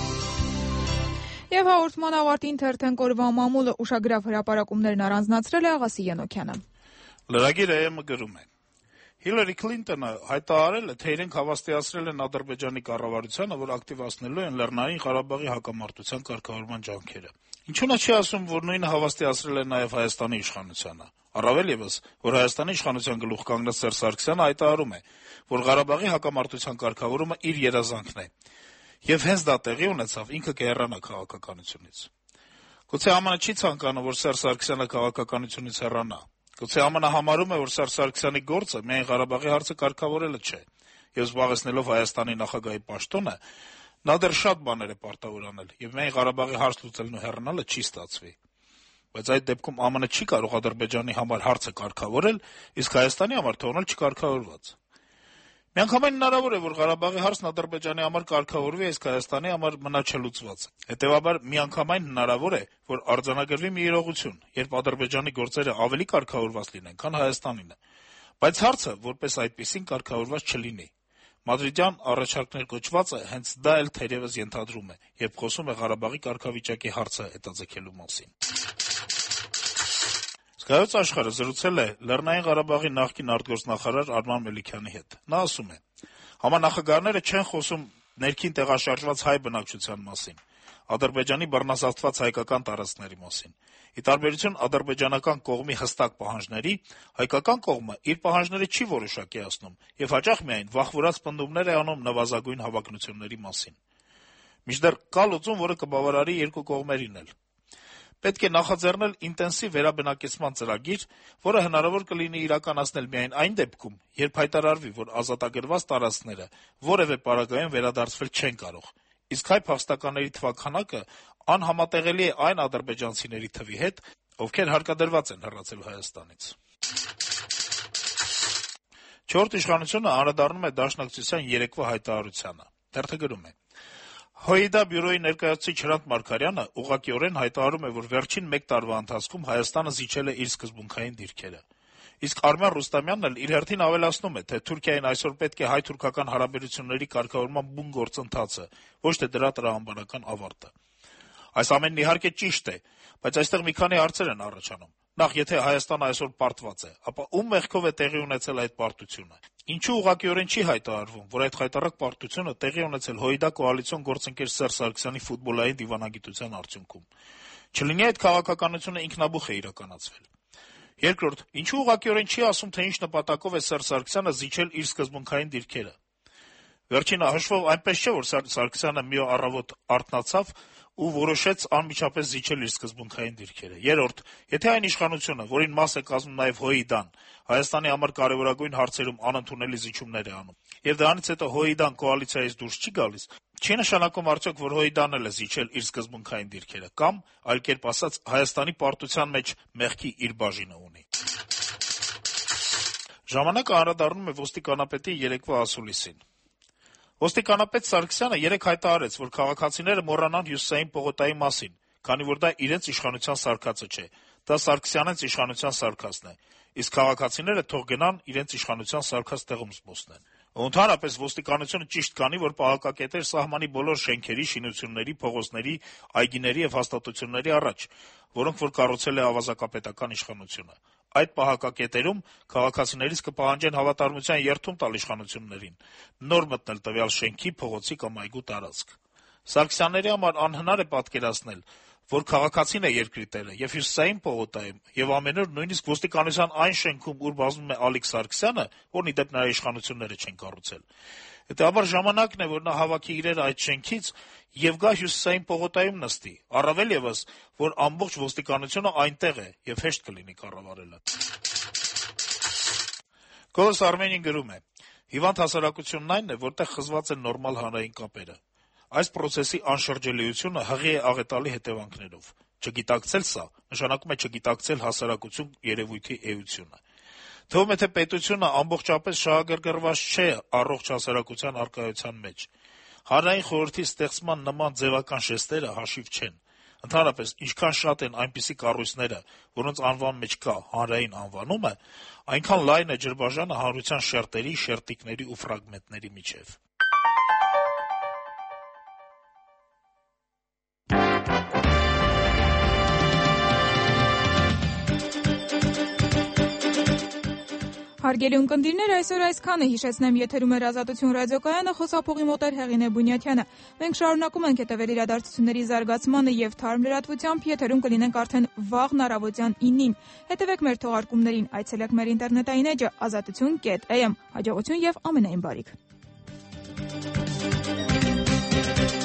Եվ հաղորդման ավարտին թերթենք օրվա մամուլը ուշագրավ հրապարակումներն առանձնացրել է Աղասի Յանոքյանը։ Լրագիր ԵՄ գրում է. Հիլարի Քլինտոնը հայտարարել է, թե իրենք հավաստիացրել են Ադրբեջանի կառավարությանը, որ ակտիվացնելու են Լեռնային Ղարաբաղի հակամարտության կարգավորման ջանքերը։ Ինչու՞ նա չի ասում, որ նույնը հավաստիացրել է նաև Հայաստանի իշխանությանը։ Առավել ևս, որ Հայաստանի իշխանության գլուխ կանգնած Սերժ Սարգսյանը հայտարարում է, որ Ղարաբաղի հակամարտության կարգավորումը իր երազանքն է։ Եվ հենց դա տեղի ունեցավ, ինքը կհեռանա քաղաքականությունից։ Գուցե ԱՄՆ չի ցանկանում, որ Սերժ Սարգսյանը քաղաքականությունից հեռանա։ Գուցե ԱՄՆ համարում է, որ Սերժ Սարգսյանի գործը միայն Ղարաբաղի հարցը կարգավորելը չէ, եւ զբաղեցնելով Հայաստանի նախագահի պաշտոնը, նա դեռ շատ բաներ է պարտավոր անել, եւ միայն Ղարաբաղի հարց լուծելն ու հեռանալը չի ստացվի։ Բայց այդ դեպքում ԱՄՆ չի կարող Ադրբեջանի համար հարցը կարգավորել, իսկ Հայաստանի համար թողնել չկարգավորված։ Միանգամայն հնարավոր է, որ Ղարաբաղի հարցն Ադրբեջանի համար կարգավորվի, իսկ Հայաստանի համար մնա չլուծված։ Հետևաբար միանգամայն հնարավոր է, որ արձանագրվի մի իրողություն, երբ Ադրբեջանի գործերը ավելի կարգավորված լինեն, քան Հայաստանինը։ Բայց հարցը, որպես այդպիսին, կարգավորված չլինի։ Մադրիդյան առաջարկներ կոչվածը հենց դա էլ թերևս ենթադրում է, երբ խոսում է Ղարաբաղի կարգավիճակի հարցը հետաձգելու մասին։ Զգայոց աշխարհը զրուցել է Լեռնային Ղարաբաղի նախկին արտգործնախարար Արման Մելիքյանի հետ։ Նա ասում է. համանախագահները չեն խոսում ներքին տեղաշարժված հայ բնակչության մասին, Ադրբեջանի բռնազավթված հայկական տարածքների մասին։ Ի տարբերություն ադրբեջանական կողմի հստակ պահանջների, հայկական կողմը իր պահանջները չի որոշակիացնում եւ հաճախ միայն վախվորած պնդումներ է անում նվազագույն հավակնությունների մասին։ Մինչդեռ կա լուծում, որը կբավարարի երկու կողմերին էլ։ Պետք է նախաձեռնել ինտենսիվ վերաբնակեցման ծրագիր, որը հնարավոր կլինի իրականացնել միայն այն դեպքում, երբ հայտարարվի, որ ազատագրված տարածքները որևէ պարագայում վերադարձվել չեն կարող, իսկ հայ փախստականների թվաքանակը անհամատեղելի է այն ադրբեջանցիների թվի հետ, ովքեր հարկադրված են հեռացել Հայաստանից։ Չորրորդ իշխանությունը անդրադառնում է Դաշնակցության երեկվա հայտարարությանը։ Թերթը գրում է. ՀՅԴ բյուրոյի ներկայացուցիչ Հրանտ Մարգարյանը ուղղակիորեն հայտարարում է, որ վերջին 1 տարվա ընթացքում Հայաստանը զիջել է իր սկզբունքային դիրքերը։ Իսկ Արմեն Ռուստամյանն էլ իր հերթին ավելացնում է, թե Թուրքիային այսօր պետք է հայ-թուրքական հարաբերությունների կարգավորման բուն գործընթացը, ոչ թե դրա տրամաբանական ավարտը։ Այս ամենն իհարկե ճիշտ է, բայց այստեղ մի քանի հարցեր են առաջանում։ Նախ, եթե Հայաստանը այսօր պարտված է, ապա ում մեղքով է տեղի ունեցել այդ պարտությունը։ Ինչու ուղղակիորեն չի հայտարարվում, որ այդ խայտառակ պարտությունը տեղի ունեցել ՀՅԴ կոալիցիոն գործընկեր Սերժ Սարգսյանի ֆուտբոլային դիվանագիտության արդյունքում։ Չլինի այդ քաղաքականությունը ինքնաբուխ է իրականացվել։ Երկրորդ, ինչու ուղղակիորեն չի ասում, թե ինչ նպատակով է Սերժ Սարգսյանը զիջել իր սկզբունքային դիրքերը։ Վերջին հաշվով այնպես չէ, որ Սարգսյանը մի առավոտ արթնացավ ու որոշեց անմիջապես զիջել իր սկզբունքային դիրքերը։ Երրորդ, եթե այն իշխանությունը, որին մաս է կազմում նաև ՀՅԴ-ն, Հայաստանի համար կարևորագույն հարցերում անընդունելի զիջումներ է անում, եւ դրանից հետո ՀՅԴ-ն կոալիցիայից դուրս չի գալիս, չի նշանակում արդյոք, որ ՀՅԴ-ն էլ է զիջել իր սկզբունքային դիրքերը, կամ, այլ կերպ ասած, Հայաստանի պարտության մեջ մեղքի իր բաժինը ունի։ Ժամանակը անդրադառնում է ոստիկանապետի երեկվա ասուլիսին։ Ոստիկանապետ Սարգսյանը երեկ հայտարարեց, որ քաղաքացիները մոռանան Հյուսիսային պողոտայի մասին, քանի որ դա իրենց իշխանության սարքածը չէ, դա Սարգսյանենց իշխանության սարքածն է, իսկ քաղաքացիները թող գնան իրենց իշխանության սարքած տեղում զբոսնեն։ Ու ընդհանրապես ոստիկանությունը ճիշտ կանի, որ պահակակետեր սահմանի բոլոր շենքերի, շինությունների, փողոցների, այգիների եւ հաստատությունների առաջ, որոնք որ կառուցել է ավազակապետական իշխանությունը։ Այդ պահակակետերում քաղաքացիներից կպահանջեն հավատարմության երդում տալ իշխանություններին, նոր մտնել տվյալ շենքի, փողոցի կամ այգու տարածք։ Սարգսյանների համար անհնար է պատկերացնել, որ քաղաքացին է երկրի տերը եւ Հյուսիսային պողոտայում եւ ամենուր նույնիսկ ոստիկանության այն շենքում, ուր բազում է Ալիկ Սարգսյանը, որն ի դեպ նրա իշխանությունները չեն կառուցել։ Հետեւաբար ժամանակն է, որ նա հավաքի իրերը այդ շենքից եւ գա Հյուսիսային պողոտայում նստի, առավել եւս, որ ամբողջ ոստիկանությունը այնտեղ է եւ հեշտ կլինի կառավարելը։ Գոլոս Արմենին գրում է. «Հիվանդ հասարակությունն այն է, որտեղ խզված են նորմալ հանրային կապերը։ Այս պրոցեսի անշրջելիությունը հղի է աղետալի հետևանքներով։ Չգիտակցել սա նշանակում է չգիտակցել հասարակություն երևույթի էությունը։ Թվում է, թե պետությունը ամբողջապես շահագրգռված չէ առողջ հասարակության առկայության մեջ։ Հանրային խորհրդի ստեղծման նման ձևական ժեստերը հաշիվ չեն։ Ընդհանրապես, ինչքան շատ են այնպիսի կառույցները, որոնց անվան մեջ կա հանրային անվանումը, այնքան լայն է ջրբաժանը հանրության շերտերի, շերտիկների ու ֆրագմենտների միջև»։ Հարգելի ունկնդիրներ, այսօր այսքանը, հիշեցնեմ, եթերում էր Ազատություն ռադիոկայանը, խոսափողի մոտ էր Հեղինե Բունյաթյանը։ Մենք շարունակում ենք հետևել իրադարձությունների զարգացմանը եւ թարմ լրատվությամբ, եթերում կլինենք արդեն վաղն առավոտյան 9-ին։ Հետևեք մեր թողարկումներին, այցելեք մեր ինտերնետային էջը azatutun.am։ Հաջողություն եւ ամենայն բարիք։